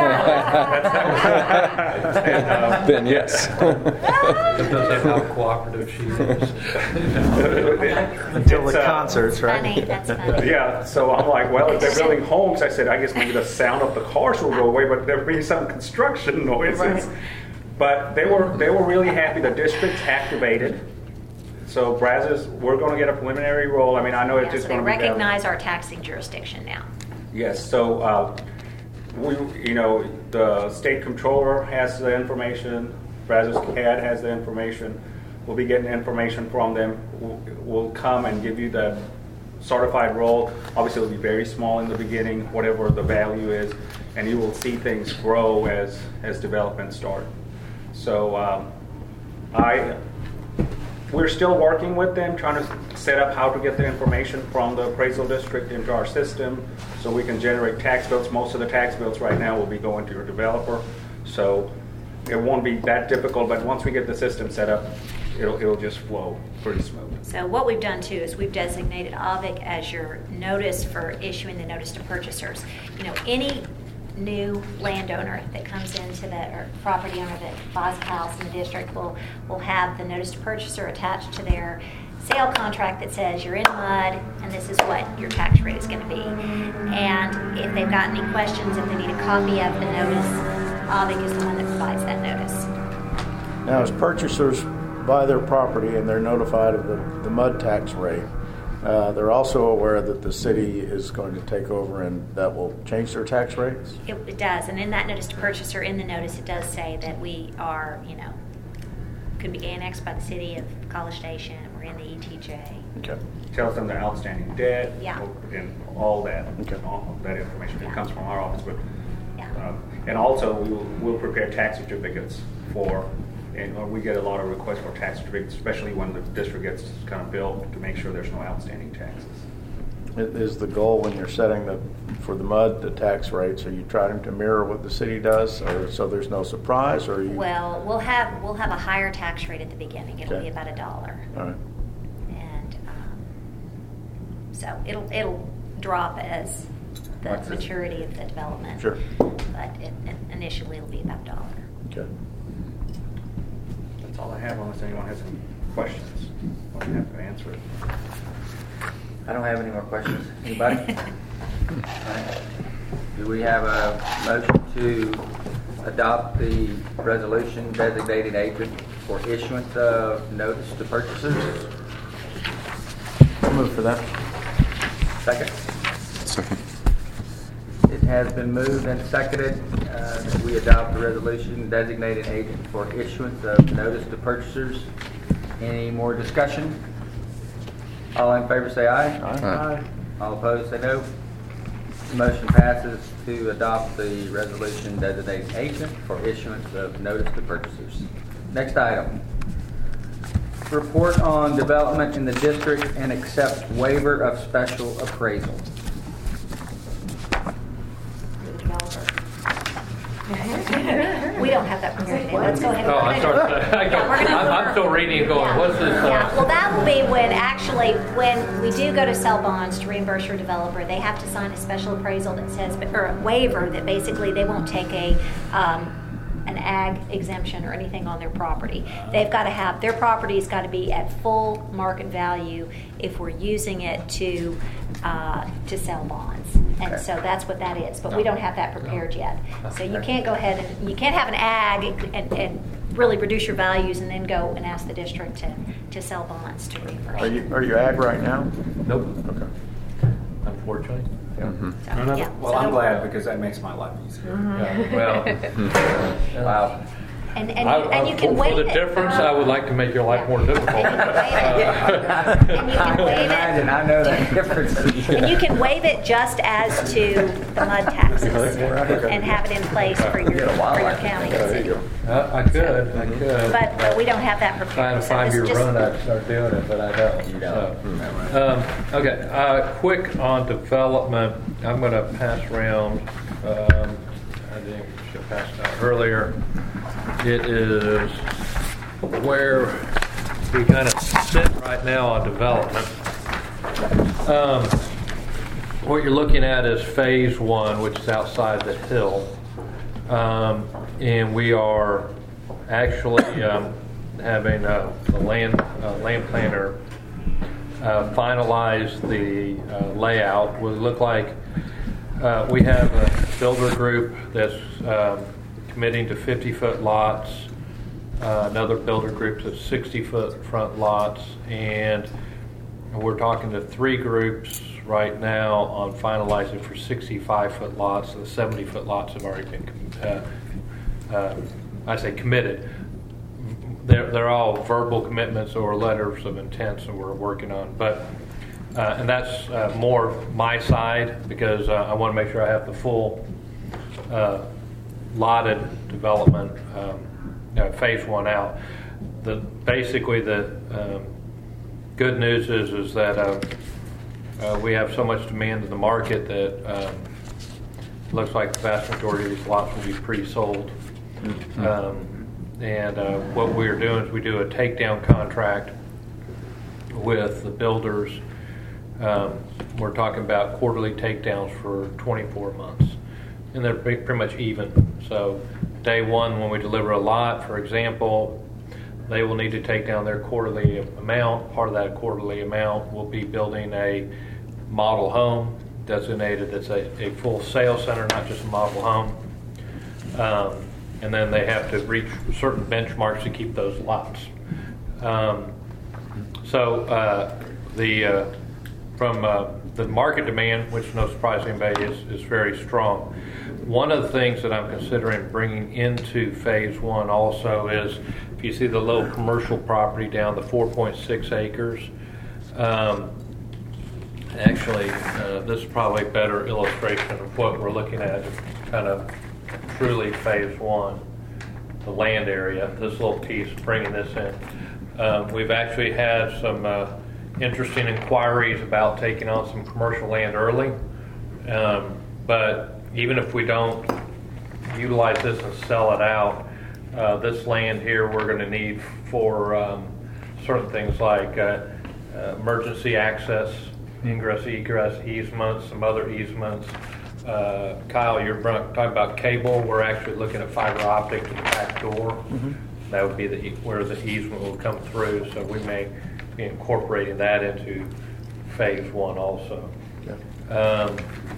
and, um, Then yes. It does have how cooperative she is. Until It's, the uh, concerts, Funny, right? that's funny. Yeah, so I'm like, well, if they're building homes, I said, I guess maybe the sound of the cars will go away, but there'll be some construction noises. Right. But they were they were really happy. The district's activated. So Brazos, we're going to get a preliminary roll. I mean, I know it's Yeah, just so they going to be valid. recognize our taxing jurisdiction now. Yes, so uh, we, you know, the state controller has the information. Brazos C A D has the information. We'll be getting information from them. We'll, we'll come and give you the certified roll. Obviously, it'll be very small in the beginning, whatever the value is, and you will see things grow as as development start. So um, I. We're still working with them, trying to set up how to get the information from the appraisal district into our system so we can generate tax bills. Most of the tax bills right now will be going to your developer. So it won't be that difficult, but once we get the system set up, it'll, it'll just flow pretty smooth. So what we've done too is we've designated A V I C as your notice for issuing the notice to purchasers. You know, any new landowner that comes into the, or property owner that buys a house in the district will will have the notice to purchaser attached to their sale contract that says you're in mud and this is what your tax rate is going to be. And if they've got any questions, if they need a copy of the notice, A V I C is the one that provides that notice. Now, as purchasers buy their property and they're notified of the, the mud tax rate, uh, they're also aware that the city is going to take over and that will change their tax rates? It, it does, and in that notice to purchaser, in the notice, it does say that we are, you know, could be annexed by the city of College Station. We're in the E T J. Okay. Tells them their outstanding debt. Yeah. And all that. Okay. All that information. It Yeah. comes from our office, but Yeah. um, and also we will, we'll prepare tax certificates for. And uh, we get a lot of requests for tax certificates, especially when the district gets kind of built, to make sure there's no outstanding taxes. Is the goal when you're setting the, for the mud, the tax rates, are you trying to mirror what the city does, or so there's no surprise, or are you? Well, we'll have we'll have a higher tax rate at the beginning. It'll Okay. be about a dollar, All right. and um, so it'll it'll drop as the What's this? maturity of the development. Sure. But it, it, initially, it'll be about a dollar. Okay. That's all I have, unless anyone has any questions. I'll have to answer it. I don't have any more questions. Anybody? All right. Do we have a motion to adopt the resolution designating agent for issuance of notice to purchasers? I'll move for that. Second? Second. It has been moved and seconded uh, that we adopt the resolution designating agent for issuance of notice to purchasers. Any more discussion? All in favor say aye. Aye. All opposed say no. Motion passes to adopt the resolution designating agent for issuance of notice to purchasers. Next item. Report on development in the district and accept waiver of special appraisal. We don't have that prepared today. Let's go ahead and. Oh, I'm sorry. I Yeah, we're gonna- I'm, I'm still reading and going, what's this? uh, Yeah, well, that will be when, actually, when we do go to sell bonds to reimburse your developer, they have to sign a special appraisal that says, or a waiver that basically they won't take a, um, an ag exemption or anything on their property. They've got to have, their property's got to be at full market value if we're using it to, uh, to sell bonds. And Okay. so that's what that is, but we don't have that prepared yet. So you can't go ahead and, you can't have an ag and, and really reduce your values and then go and ask the district to, to sell bonds to reimburse. Are you, are you ag right now? Nope, Okay. unfortunately. Mhm. So, yeah. Well, So- I'm glad because that makes my life easier. Yeah, Well, Wow. And, and, I- you, and you I- can for waive the it. difference, I would like to make your life more difficult. And you can waive it. Imagine, I know that difference. And you can waive it just as to the mud taxes and have it in place for your, Get a for wildlife. your county. Yeah, there you go. Uh, I could, I could. But, but we don't have that If I had a prepared. So this five-year is just- run, I'd start doing it, but I don't. You don't. So, um, Okay, uh, quick on development. I'm going to pass around, um, I think we should pass it out earlier. It is where we kind of sit right now on development. Um, What you're looking at is phase one, which is outside the hill. Um, And we are actually um, having uh, the land, uh, land planner uh, finalize the uh, layout. Would look like uh, we have a builder group that's um, committing to fifty-foot lots, uh, another builder group that's sixty-foot front lots, and we're talking to three groups right now on finalizing for sixty-five-foot lots. The seventy-foot lots have already been, uh, uh, I say committed. They're, they're all verbal commitments or letters of intent that we're working on. But uh, and that's uh, more my side because uh, I want to make sure I have the full uh, lotted development um, you know, phase one out. The basically the um, good news is is that uh, uh, we have so much demand in the market that um, looks like the vast majority of these lots will be pre-sold. Mm-hmm. Um, and uh, what we're doing is we do a takedown contract with the builders. Um, we're talking about quarterly takedowns for twenty-four months, and they're pretty, pretty much even. So day one, when we deliver a lot, for example, they will need to take down their quarterly amount. Part of that quarterly amount will be building a model home designated that's a, a full sales center, not just a model home. Um, and then they have to reach certain benchmarks to keep those lots. Um, so uh, the uh, from uh, the market demand, which no surprise to anybody, is, is very strong. one of the things that I'm considering bringing into phase one also is, if you see the little commercial property down, the four point six acres, um, actually, uh, this is probably a better illustration of what we're looking at, kind of truly phase one, the land area, this little piece, bringing this in. Um, we've actually had some uh, interesting inquiries about taking on some commercial land early, um, but even if we don't utilize this and sell it out, uh, this land here we're going to need for um, certain things like uh, uh, emergency access, ingress, egress easements, some other easements. Uh, Kyle, you're talking about cable. We're actually looking at fiber optic to the back door. Mm-hmm. That would be the, where the easement will come through. So we may be incorporating that into phase one also. Yeah. Um,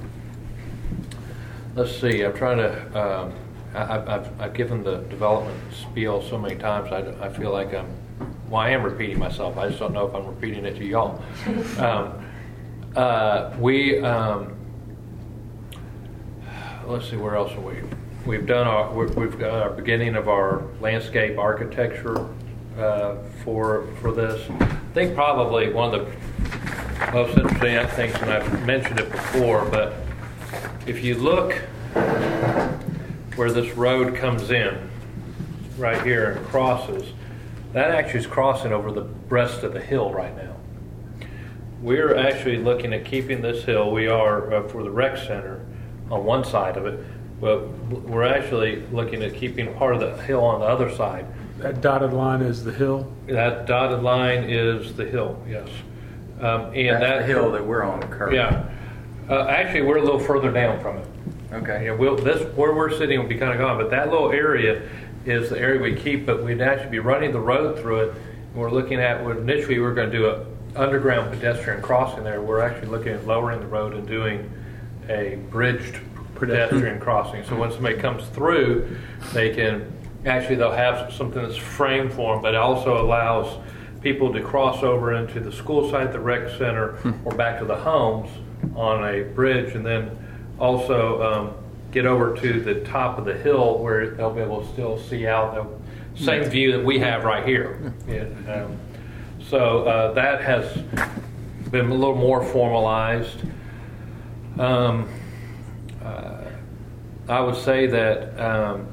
let's see. I'm trying to. Um, I, I've, I've given the development spiel so many times. I, I feel like I'm. Well, I am repeating myself. I just don't know if I'm repeating it to y'all. Um, uh, we. Um, Let's see, where else are we? We've done our, we've got our beginning of our landscape architecture uh, for for this. I think probably one of the most interesting things, and I've mentioned it before, but if you look where this road comes in, right here and crosses, that actually is crossing over the breast of the hill right now. We're actually looking at keeping this hill. We are uh, for the rec center on one side of it, but we're actually looking at keeping part of the hill on the other side. That dotted line is the hill? That dotted line is the hill, yes. Um, and That's that the hill that we're on currently. Yeah. Uh, actually, we're a little further down from it. Okay. Yeah, we'll, this where we're sitting will be kind of gone, but that little area is the area we keep, but we'd actually be running the road through it. And we're looking at, initially we we're going to do an underground pedestrian crossing there. We're actually looking at lowering the road and doing a bridged pedestrian crossing. So when somebody comes through, they can actually, they'll have something that's framed for them, but it also allows people to cross over into the school site, the rec center, or back to the homes on a bridge, and then also um, get over to the top of the hill where they'll be able to still see out the same view that we have right here. Yeah, um, so uh, that has been a little more formalized. Um, uh, I would say that um,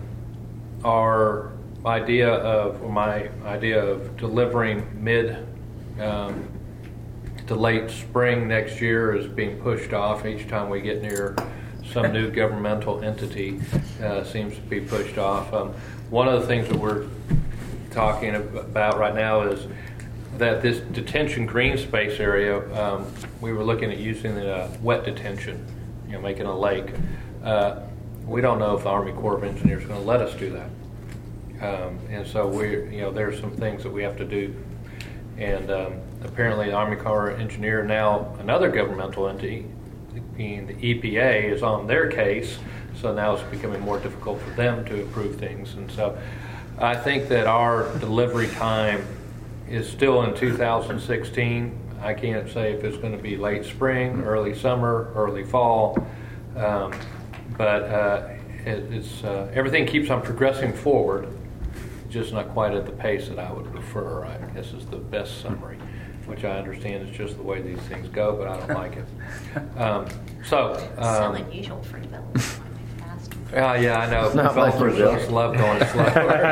our idea of, or my idea of delivering mid um, to late spring next year is being pushed off each time we get near some new governmental entity uh, seems to be pushed off. Um, one of the things that we're talking about right now is that this detention green space area, um, we were looking at using the uh, wet detention, you know, making a lake. Uh, we don't know if the Army Corps of Engineers is going to let us do that. Um, and so we, you know, there's some things that we have to do. And um, apparently the Army Corps of Engineer, now another governmental entity, being the E P A, is on their case. So now it's becoming more difficult for them to approve things. And so I think that our delivery time is still in two thousand sixteen. I can't say if it's going to be late spring, early summer, early fall. Um, but uh, it, it's uh, everything keeps on progressing forward, just not quite at the pace that I would prefer. I guess is the best summary, which I understand is just the way these things go, but I don't like it. Um, so, um, so unusual for developers. Uh, yeah, I know. Not like Developers you, Bill. just love going slow.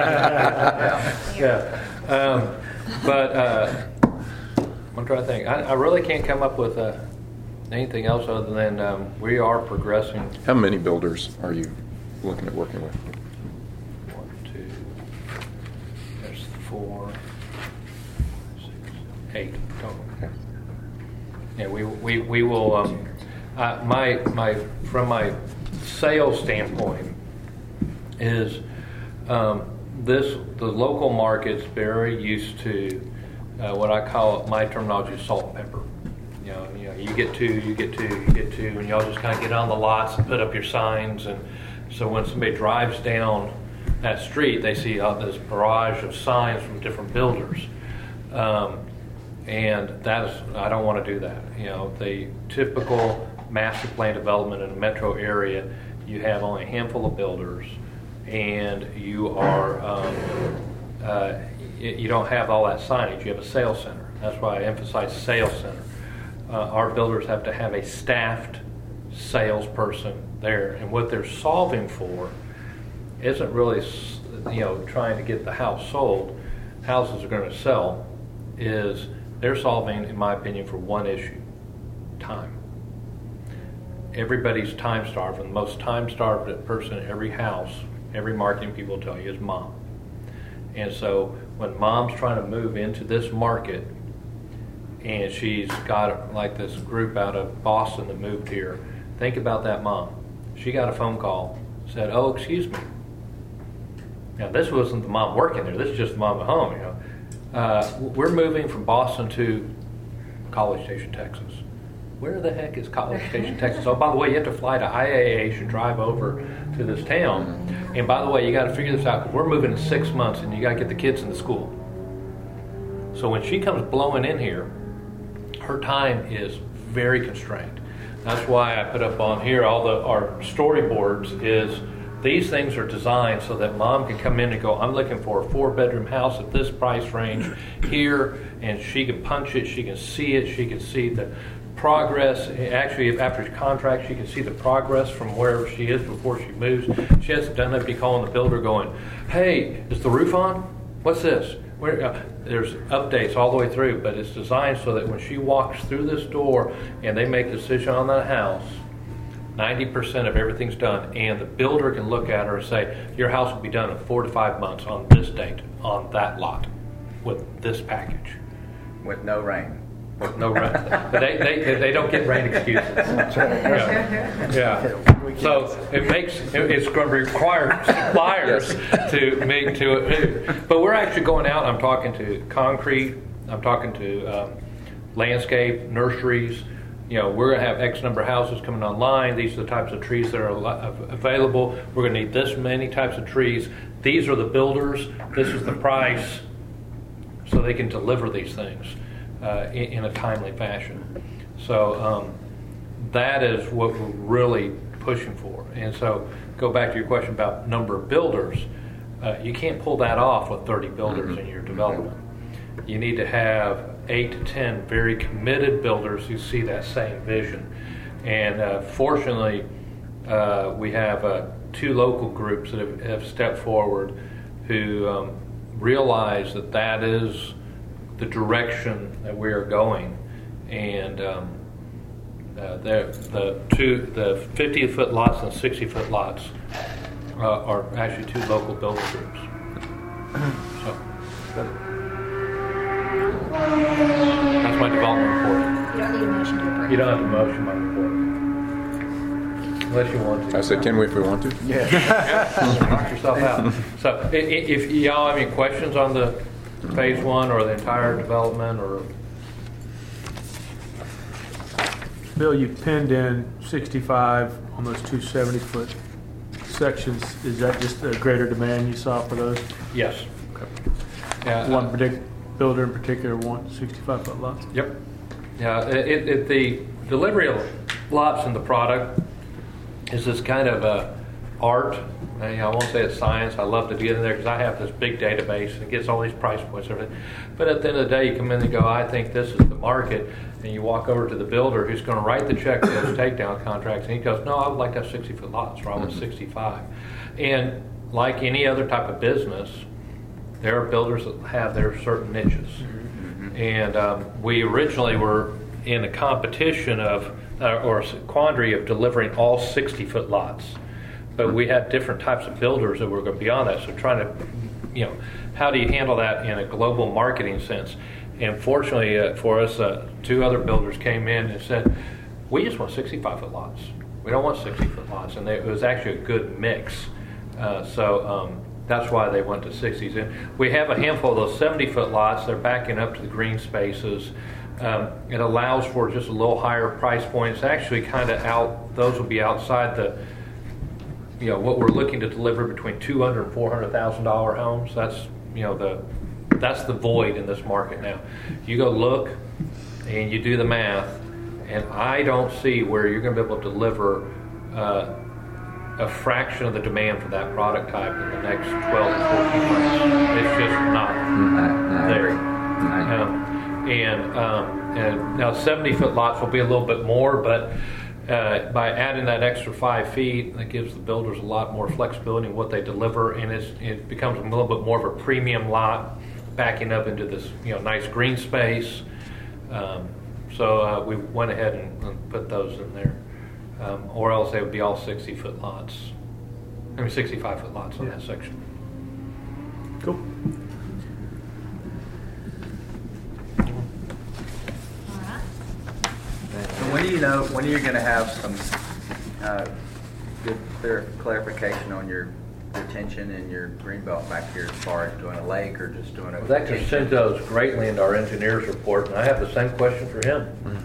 yeah. yeah. Um, but uh, I'm trying to think. I, I really can't come up with uh, anything else other than um, we are progressing. How many builders are you looking at working with? One, two, there's four, six, eight total. Okay. Yeah, we we we will. Um, uh, my my from my sales standpoint is um, this the local market's very used to uh, what I call my terminology salt and pepper. You know, you know, you get to, you get to, you get to, and y'all just kind of get on the lots and put up your signs, and so when somebody drives down that street, they see uh, this barrage of signs from different builders. Um, And that is, I don't want to do that. You know, the typical master plan development in a metro area, you have only a handful of builders, and you are um, uh, you don't have all that signage. You have a sales center. That's why I emphasize sales center. Uh, our builders have to have a staffed salesperson there, and what they're solving for isn't really, you know, trying to get the house sold. Houses are going to sell. Is they're solving, in my opinion, for one issue: time. Everybody's time starved, and the most time starved person in every house, every marketing people will tell you, is mom. And so when mom's trying to move into this market, and she's got like this group out of Boston that moved here, think about that mom. She got a phone call, said, "Oh, excuse me." Now this wasn't the mom working there. This is just the mom at home. You know, uh, we're moving from Boston to College Station, Texas. Where the heck is College Station, Texas? Oh, by the way, you have to fly to I A H and drive over to this town. And by the way, you got to figure this out because we're moving in six months, and you got to get the kids into school. So when she comes blowing in here, her time is very constrained. That's why I put up on here all the our storyboards. Is these things are designed so that mom can come in and go, "I'm looking for a four-bedroom house at this price range here," and she can punch it, she can see it, she can see the progress. Actually, if after contract, she can see the progress from wherever she is before she moves. She hasn't done that. Be calling the builder, going, "Hey, is the roof on? What's this?" Where, uh, there's updates all the way through, but it's designed so that when she walks through this door and they make a decision on that house, ninety percent of everything's done, and the builder can look at her and say, "Your house will be done in four to five months on this date, on that lot, with this package." With no rain. With no rain. But they, they, they don't get rain excuses. Yeah. Yeah. So it makes, it's going to require suppliers to make to, but we're actually going out. I'm talking to concrete. I'm talking to um, landscape, nurseries. You know, we're going to have X number of houses coming online. These are the types of trees that are available. We're going to need this many types of trees. These are the builders. This is the price, so they can deliver these things uh, in, in a timely fashion. So um, that is what we're really pushing for. And so go back to your question about number of builders. Uh, you can't pull that off with thirty builders in your development. You need to have eight to ten very committed builders who see that same vision. And uh, fortunately, uh, we have uh, two local groups that have, have stepped forward who um, realize that that is the direction that we are going. And um, uh, the two, the fifty foot lots and sixty foot lots uh, are actually two local builder groups. So. That's my development report. You don't need a motion to approve. You don't have to motion my report. Unless you want to. I said, can we if we want to? Yeah. Knock yourself out. So i- i- if y'all have any questions on the phase one or the entire development, or Bill, you pinned in sixty-five on those two seventy foot sections. Is that just a greater demand you saw for those? yes. Okay. Yeah, One uh, particular builder in particular wants sixty-five foot lots? Yep. Yeah, it, it, the delivery of lots in the product is this kind of uh, art. Uh, you know, I won't say it's science. I love to get in there because I have this big database and it gets all these price points and everything. But at the end of the day, you come in and go, I think this is the market. And you walk over to the builder who's going to write the check for those takedown contracts. And he goes, no, I would like to have sixty foot lots, or I want sixty-five. And like any other type of business, there are builders that have their certain niches. And um, we originally were in a competition of, uh, or a quandary of delivering all sixty foot lots. But we had different types of builders that were going to be on that. So trying to, you know, how do you handle that in a global marketing sense? And fortunately uh, for us, uh, two other builders came in and said, we just want sixty-five foot lots. We don't want sixty foot lots. And they, it was actually a good mix. Uh, so um, that's why they went to sixties. And we have a handful of those seventy foot lots. They're backing up to the green spaces. Um, it allows for just a little higher price point. It's actually kind of out, those will be outside the, you know, what we're looking to deliver between two hundred thousand dollars and four hundred thousand dollars homes. That's, you know, the, that's the void in this market now. You go look and you do the math, and I don't see where you're going to be able to deliver uh, a fraction of the demand for that product type in the next twelve to fourteen months. It's just not I, I there. agree. I agree. Um, and, um, and now seventy foot lots will be a little bit more, but uh, by adding that extra five feet, that gives the builders a lot more flexibility in what they deliver, and it's, it becomes a little bit more of a premium lot, backing up into this, you know, nice green space. Um, so uh, we went ahead and, and put those in there, um, or else they would be all sixty foot lots. I mean, sixty-five foot lots on Yeah. that section. Cool. All right. So when do you know, when are you going to have some uh, good clear clarification on your detention and your greenbelt back here as far as doing a lake or just doing a Well, that detention? crescendos greatly into our engineer's report, and I have the same question for him.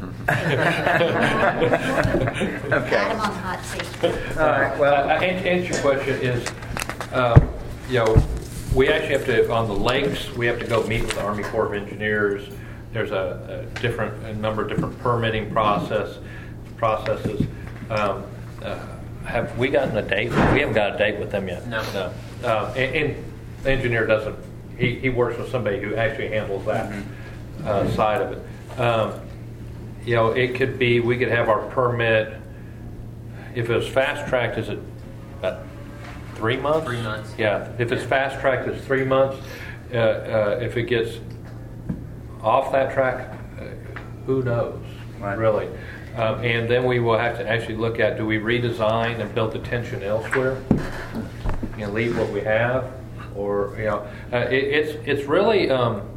Okay. Add him on the hot seat. All right, Well, well, uh, answer answer your question is, um, you know, we actually have to, on the lakes, we have to go meet with the Army Corps of Engineers. There's a, a different, a number of different permitting process, processes. Um, uh, have we gotten a date? We haven't got a date with them yet. No. No. Uh, and, and the engineer doesn't, he, he works with somebody who actually handles that uh, side of it. Um, you know, it could be, we could have our permit, if it was fast tracked, is it about three months? Three months. Yeah. If it's fast tracked, it's three months. Uh, uh, if it gets off that track, uh, who knows, Right. really. Um, and then we will have to actually look at, do we redesign and build detention elsewhere and leave what we have? Or, you know, uh, it, it's it's really, um,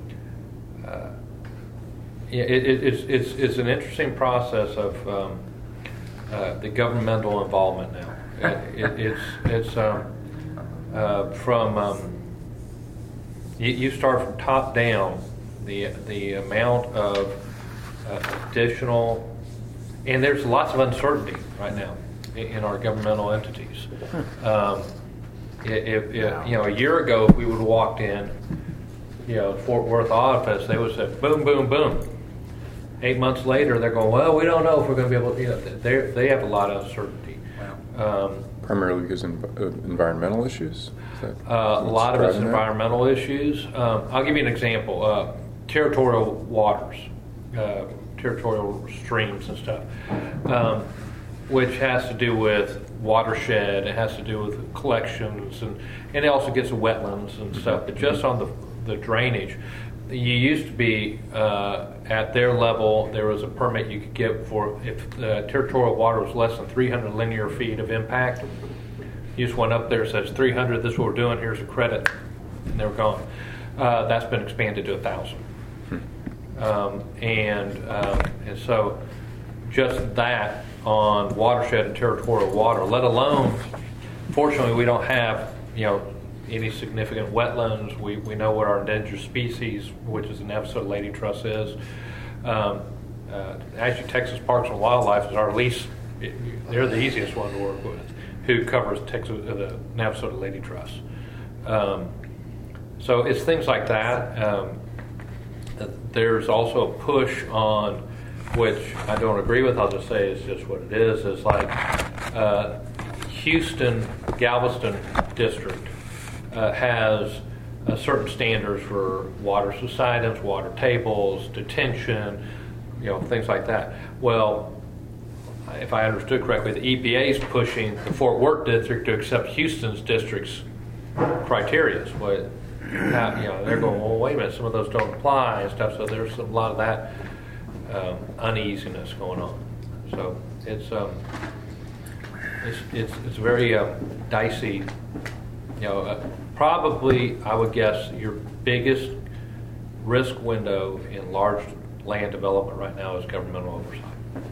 uh, yeah, it, it, it's, it's, it's an interesting process of um, uh, the governmental involvement now. It, it, it's it's um, uh, from, um, you, you start from top down, the, the amount of uh, additional, and there's lots of uncertainty right now in, in our governmental entities. Um, if, if, you know, a year ago, if we would have walked in, you know, Fort Worth office, they would have said, boom, boom, boom. Eight months later, they're going, well, we don't know if we're going to be able to, you know, they they have a lot of uncertainty. Um, Primarily because of env- of environmental issues? Is that uh, a what's lot of it's driving that? environmental issues. Um, I'll give you an example. Uh, territorial waters, uh, territorial streams and stuff, um, which has to do with watershed. It has to do with collections, and, and it also gets to wetlands and stuff. But just on the, the drainage, you used to be uh, at their level, there was a permit you could get for if the territorial water was less than three hundred linear feet of impact. You just went up there, says three hundred, this is what we're doing, here's a credit, and they were gone. Uh, that's been expanded to one thousand. Um, and, um, and so just that on watershed and territorial water, let alone, fortunately we don't have, you know, any significant wetlands. We, we know what our endangered species, which is an episode of Lady Truss, is. Um, uh, actually, Texas Parks and Wildlife is our least, they're the easiest one to work with, who covers Texas, uh, the Navasota Lady Truss. Um, so it's things like that. Um, there's also a push on, which I don't agree with, I'll just say it's just what it is, is like uh, Houston, Galveston district uh, has uh, certain standards for water subsidence, water tables, detention, you know, things like that. Well, if I understood correctly, the E P A is pushing the Fort Worth district to accept Houston's district's criteria. But how, you know, they're going, well, wait a minute, some of those don't apply and stuff. So there's a lot of that um, uneasiness going on. So it's um, it's it's it's very uh, dicey. You know, uh, probably I would guess your biggest risk window in large land development right now is governmental oversight.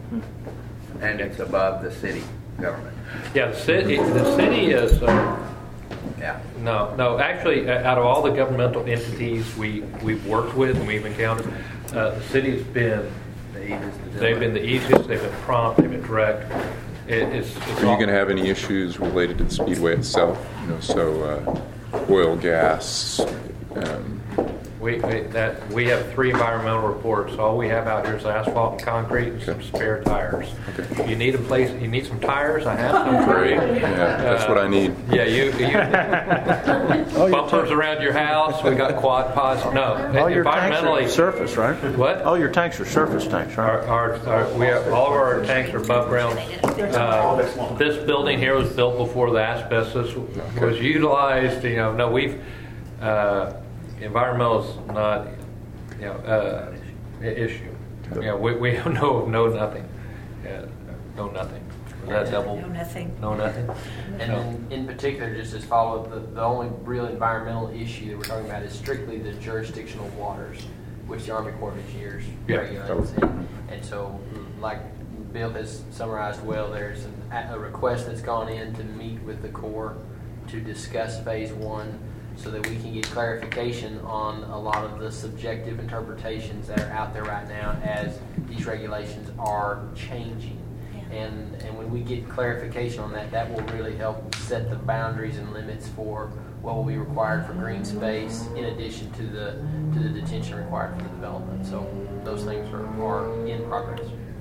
and it's above the city government. Yeah, the city, the city is, uh, Yeah. no, no, actually, uh, out of all the governmental entities we, we've worked with and we've encountered, uh, the city's been, The easiest to do they've it. been the easiest, they've been prompt, they've been direct. It, it's, it's Are you all- going to have any issues related to the speedway itself? You know, so uh, oil, gas. Um, We we, we, that, we have three environmental reports. All we have out here is asphalt and concrete and some spare tires. Okay. You need a place, you need some tires, I have some for you. Yeah, that's what I need. Yeah, you, you bumpers around your house, we got quad pods, no. All your tanks environmentally, are surface, right? What? All your tanks are surface tanks, Our, right? our, our, we have, all of our tanks are above ground. Uh, this building here was built before the asbestos was utilized. You know, no, we've uh, environmental is not, you know, uh, an issue. You know, we we know know nothing. Yeah, know nothing. Was that double? No, nothing. Know nothing. And No. in, in particular, just as follow up, the, the only real environmental issue that we're talking about is strictly the jurisdictional waters, which the Army Corps of Engineers Yeah. regulates. And, and so, like Bill has summarized well, there's an, a request that's gone in to meet with the Corps to discuss phase one so that we can get clarification on a lot of the subjective interpretations that are out there right now as these regulations are changing. And and when we get clarification on that, that will really help set the boundaries and limits for what will be required for green space, in addition to the to the detention required for the development. So those things are, are in progress.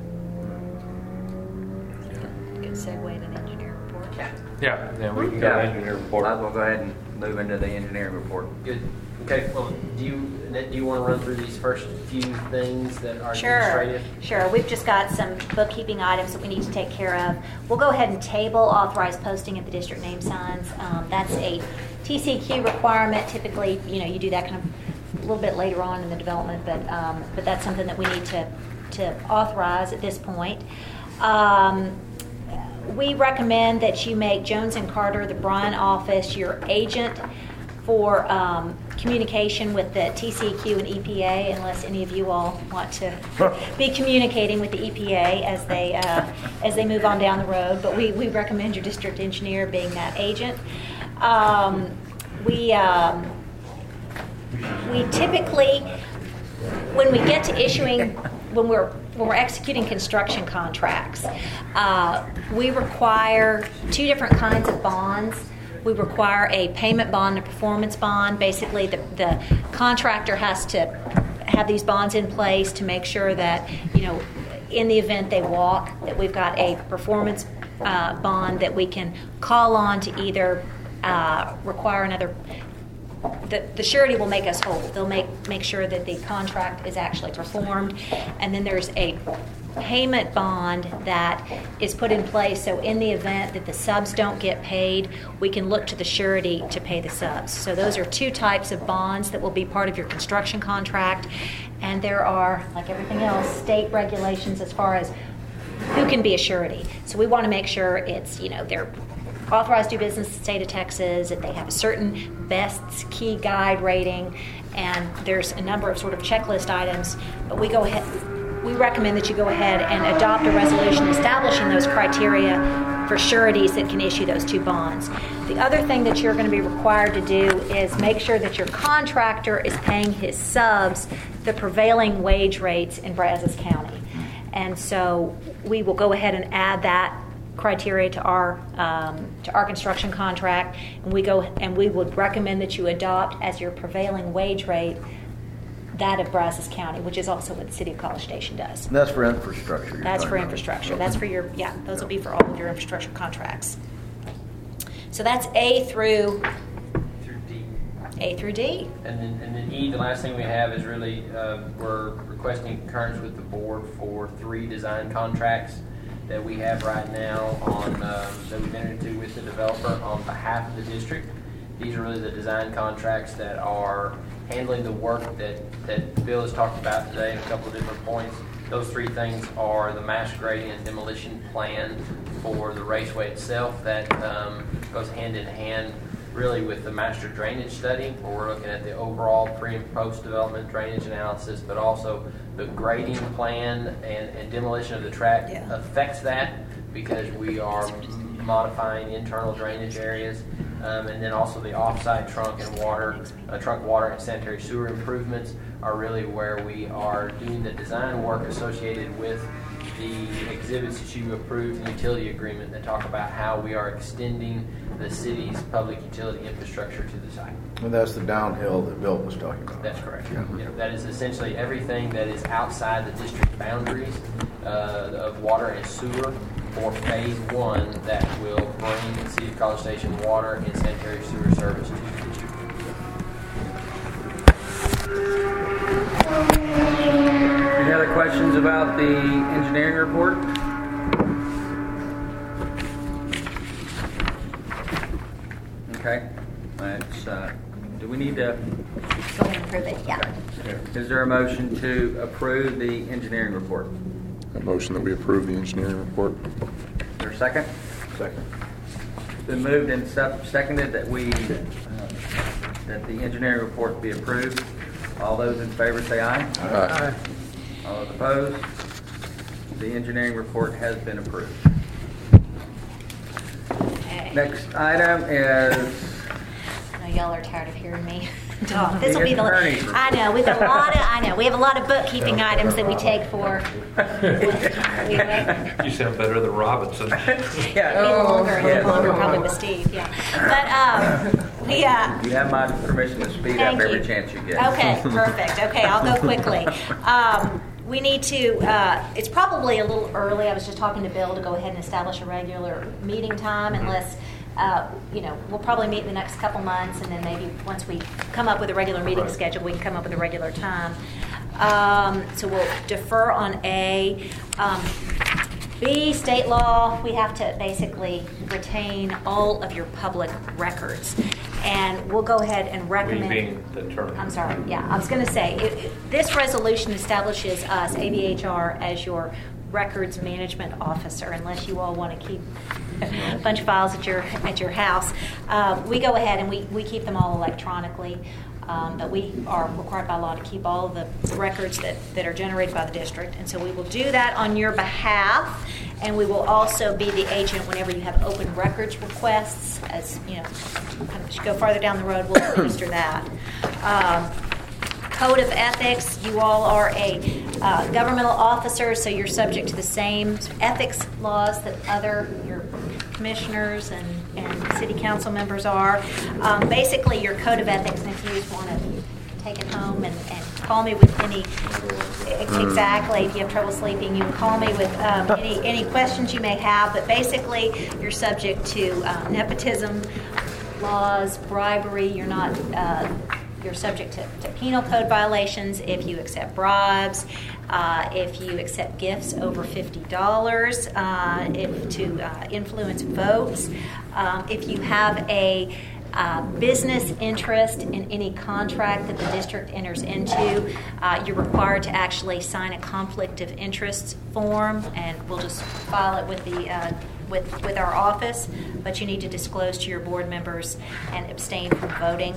Good segue to the engineer report. Yeah. Yeah, yeah, we can go to engineer report. Might as well go ahead and move into the engineering report. Good. Okay. Well, do you Annette, do you want to run through these first few things that are Sure, administrative? sure. We've just got some bookkeeping items that we need to take care of. We'll go ahead and table authorized posting of the district name signs. Um, that's a T C Q requirement. Typically, you know, you do that kind of a little bit later on in the development, but um, but that's something that we need to to authorize at this point. Um, we recommend that you make Jones and Carter, the Bryan office, your agent for um, communication with the T C Q and E P A, unless any of you all want to be communicating with the E P A as they uh, as they move on down the road. But we, we recommend your district engineer being that agent. Um, we um, we typically, when we get to issuing, when we're when we're executing construction contracts, uh, we require two different kinds of bonds. We require a payment bond and a performance bond. Basically, the, the contractor has to have these bonds in place to make sure that, you know, in the event they walk, that we've got a performance uh, bond that we can call on to either uh, require another. The, the surety will make us whole. They'll make make sure that the contract is actually performed, and then there's a payment bond that is put in place, so in the event that the subs don't get paid, we can look to the surety to pay the subs. So those are two types of bonds that will be part of your construction contract, and there are, like everything else, state regulations as far as who can be a surety. So we want to make sure it's, you know, they're authorized to do business in the state of Texas, that they have a certain best key guide rating, and there's a number of sort of checklist items, but we go ahead we recommend that you go ahead and adopt a resolution establishing those criteria for sureties that can issue those two bonds. The other thing that you're going to be required to do is make sure that your contractor is paying his subs the prevailing wage rates in Brazos County. And so we will go ahead and add that criteria to our um, to our construction contract, and we go and we would recommend that you adopt as your prevailing wage rate that of Brazos County, which is also what the City of College Station does. That's for infrastructure. you're That's talking for about. infrastructure. That's for your, yeah, those will be for all of your infrastructure contracts. So that's A through Through D. A through D. And then, and then E, the last thing we have is really, uh, we're requesting concurrence with the board for three design contracts that we have right now on, um, that we've entered into with the developer on behalf of the district. These are really the design contracts that are handling the work that, that Bill has talked about today in a couple of different points. Those three things are the mass grading and demolition plan for the raceway itself. That um, goes hand in hand really with the master drainage study, where we're looking at the overall pre and post development drainage analysis, but also the grading plan and, and demolition of the track Yeah. affects that, because we are modifying internal drainage areas. Um, and then also the off-site trunk and water, uh, trunk water and sanitary sewer improvements are really where we are doing the design work associated with the exhibits that you approved in the utility agreement that talk about how we are extending the city's public utility infrastructure to the site. And that's the downhill that Bill was talking about. That's correct. Yeah. You know, that is essentially everything that is outside the district boundaries uh, of water and sewer for phase one that will bring the City of College Station water and sanitary sewer service to the district. Any other questions about the engineering report? Okay. Let's, uh, do we need to? Go ahead and approve it, yeah. Is there a motion to approve the engineering report? A motion that we approve the engineering report. Is there a second? Second. Been moved and sep- seconded that we, uh, that the engineering report be approved. All those in favor say aye. Aye. All those opposed? The engineering report has been approved. Okay. Next item is I know y'all are tired of hearing me talk. This will be the. attorney's report. I know we've got a lot of. I know we have a lot of bookkeeping items that we take for. You sound better than Robinson. Yeah. A little longer, a little Yes. longer, probably with Steve. Yeah, but um, we. Uh, You have my permission to speed Thank up every you. chance you get. Okay, perfect. Okay, I'll go quickly. Um, we need to, uh, it's probably a little early. I was just talking to Bill to go ahead and establish a regular meeting time unless, uh, you know, we'll probably meet in the next couple months, and then maybe once we come up with a regular meeting Right. schedule, we can come up with a regular time. Um, so we'll defer on A. Um, B, state law, we have to basically retain all of your public records. And we'll go ahead and We recommend. being the attorney. I'm sorry, yeah, I was going to say, it, it, this resolution establishes us, A B H R, as your records management officer, unless you all want to keep a bunch of files at your at your house. Uh, we go ahead and we, we keep them all electronically, um, but we are required by law to keep all of the records that, that are generated by the district, and so we will do that on your behalf, and we will also be the agent whenever you have open records requests. As you know, kind of go farther down the road, we'll administer that. Um, Code of ethics, you all are a uh, governmental officer, so you're subject to the same ethics laws that other your commissioners and, and city council members are. Um, basically, your code of ethics, and if you just want to take it home and, and call me with any, exactly, if you have trouble sleeping, you can call me with um, any, any questions you may have, but basically, you're subject to um, nepotism laws, bribery, you're not... Uh, You're subject to, to penal code violations if you accept bribes, uh, if you accept gifts over fifty dollars, uh, if to uh, influence votes, um, if you have a uh, business interest in any contract that the district enters into, uh, you're required to actually sign a conflict of interest form, and we'll just file it with the uh, with with our office, but you need to disclose to your board members and abstain from voting.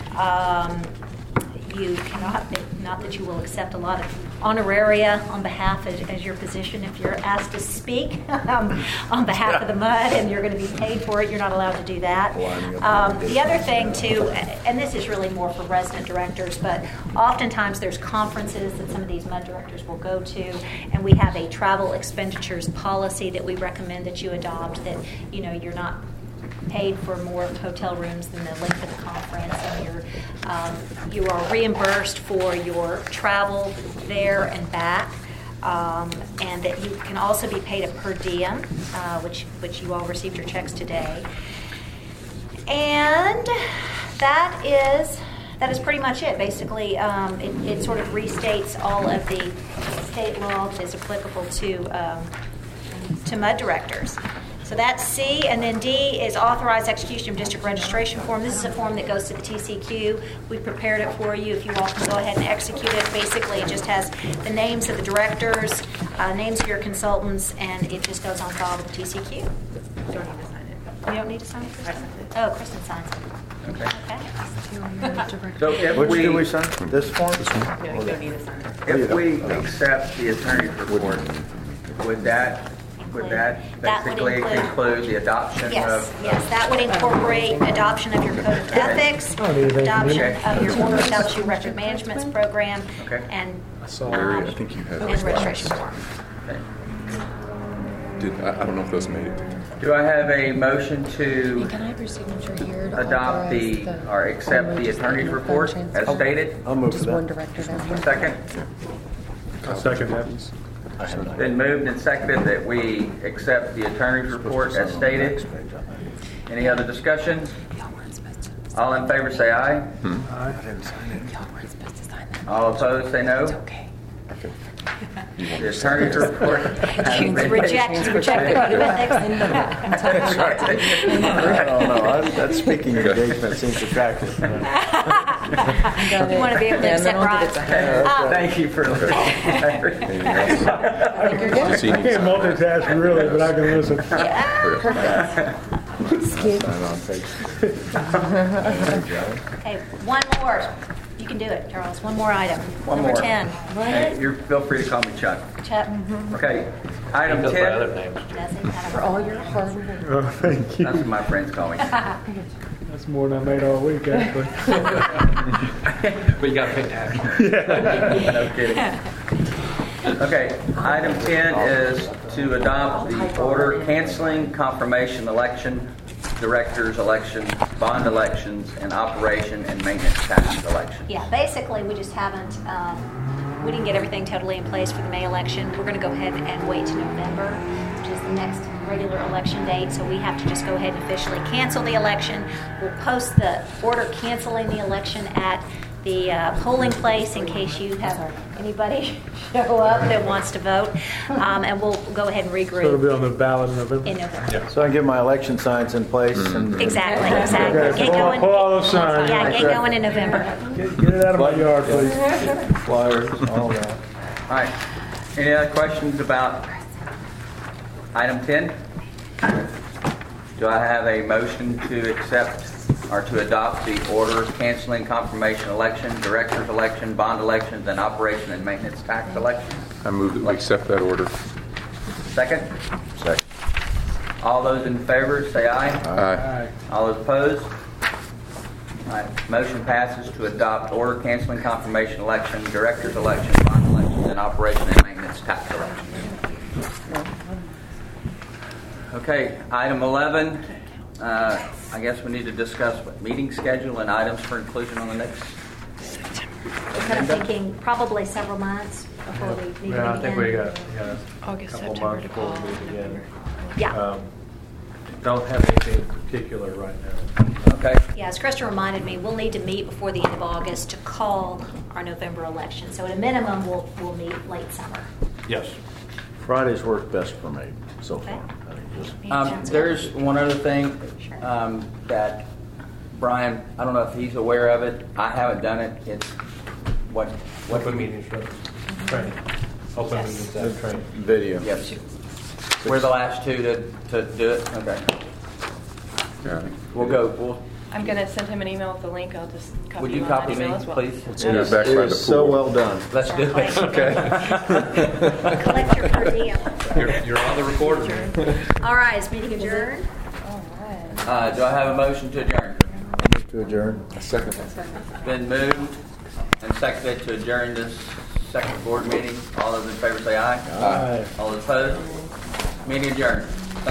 Um, you cannot, not that you will accept a lot of honoraria on behalf of, as your position if you're asked to speak um, on behalf of the mud and you're going to be paid for it, you're not allowed to do that. Um, the other thing too, and this is really more for resident directors, but oftentimes there's conferences that some of these mud directors will go to, and we have a travel expenditures policy that we recommend that you adopt, that you know you're not paid for more hotel rooms than the length of the conference, and you're, um, you are reimbursed for your travel there and back, um, and that you can also be paid a per diem, uh, which which you all received your checks today. And that is that is pretty much it. Basically, um, it, it sort of restates all of the state law that is applicable to um, to mud directors. So that's C, and then D is authorized execution of district registration form. This is a form that goes to the T C Q. We prepared it for you. If you all can go ahead and execute it. Basically, it just has the names of the directors, uh, names of your consultants, and it just goes on file with the T C Q. You don't need to sign it. You don't need to sign it? I signed it. Oh, Kristen signs it. Okay. Okay. So if Which we, do we sign? This form? No, you don't need to sign it. if we accept the attorney's report, would that would that That would basically include- include the adoption Yes, of? yes, that would incorporate adoption of your code of ethics, adoption of your order establishing record management program, Okay. and Larry, um, I think you have and this registration last. form. Okay. Did, I, I don't know if those made it. Do I have a motion to Can I have your signature here? to adopt the, authorize or accept the attorney's report as stated? I'll move Just for one that. director down here. Second? I'll second that. I have not. Been moved and seconded that we accept the attorney's report as stated. Any other discussion? All in favor say aye. All opposed say no. The attorney's report has been... Reject, reject the ethics. Oh, no, I- that speaking engagement seems attractive. You want to be able to accept bribes. Thank you for listening. I can't multitask really, but I can listen. Sign on page. Okay, one more. You can do it, Charles. One more item. One Number more. ten. Hey, you feel free to call me Chuck. Chuck. Okay, He item goes by other ten. names. Does he? I don't For know. all your hard work. Oh, thank you. That's what my friends call me. That's more than I made all week, actually. But you got to pay tax. No kidding. Okay, item ten is to adopt the order canceling confirmation election, directors election, bond elections, and operation and maintenance tax election. Yeah, basically, we just haven't, um, we didn't get everything totally in place for the May election. We're going to go ahead and wait to November, which is the next regular election date. So we have to just go ahead and officially cancel the election. We'll post the order canceling the election at the uh, polling place in case you have anybody show up that wants to vote. Um, and we'll go ahead and So it'll regroup be on the ballot in November. in November. So I can get my election signs in place and. Exactly, exactly. Okay, Get pull- going. pull all those signs. Yeah, get going in November. Get, get it out of my yard, please. Flyers, all that. All right, any other questions about item ten? Do I have a motion to accept or to adopt the order canceling confirmation election, directors election, bond elections, and operation and maintenance tax elections? I move that we accept that order. Second? Second. All those in favor say aye. Aye. All those opposed? All right, motion passes to adopt order canceling confirmation election, directors election, bond elections, and operation and maintenance tax election. Okay, item eleven, uh, I guess we need to discuss what meeting schedule and items for inclusion on the next. We're kind of thinking probably several months before we meet Yeah, I again. think we got, yeah, a August, couple September months to before call. we meet again. Yeah. Um, Don't have anything particular right now. Okay, Yeah, as Krista reminded me, we'll need to meet before the end of August to call our November election. So at a minimum, we'll, we'll meet late summer. Yes. Fridays work best for me so Okay. far. I think just- um, there's one other thing um, that Brian, I don't know if he's aware of it. I haven't done it. It's what? what Open meetings, right? Training. Open Yes. meetings and training. Video. Yes. We're the last two to, to do it. Okay. Got it. We'll go. We'll. I'm going to send him an email with the link. I'll just copy Would you on copy that me, email as well. please? Let's It do is, it back it by is the so pool. well done. Let's do it. Okay. Collect your per diem. You're, you're on the recorder. All right, is meeting adjourned? All right. Uh, do I have a motion to adjourn? To adjourn. A second. Been moved and seconded to adjourn this second board meeting. All those in favor say aye. Aye. All those opposed? Meeting adjourned.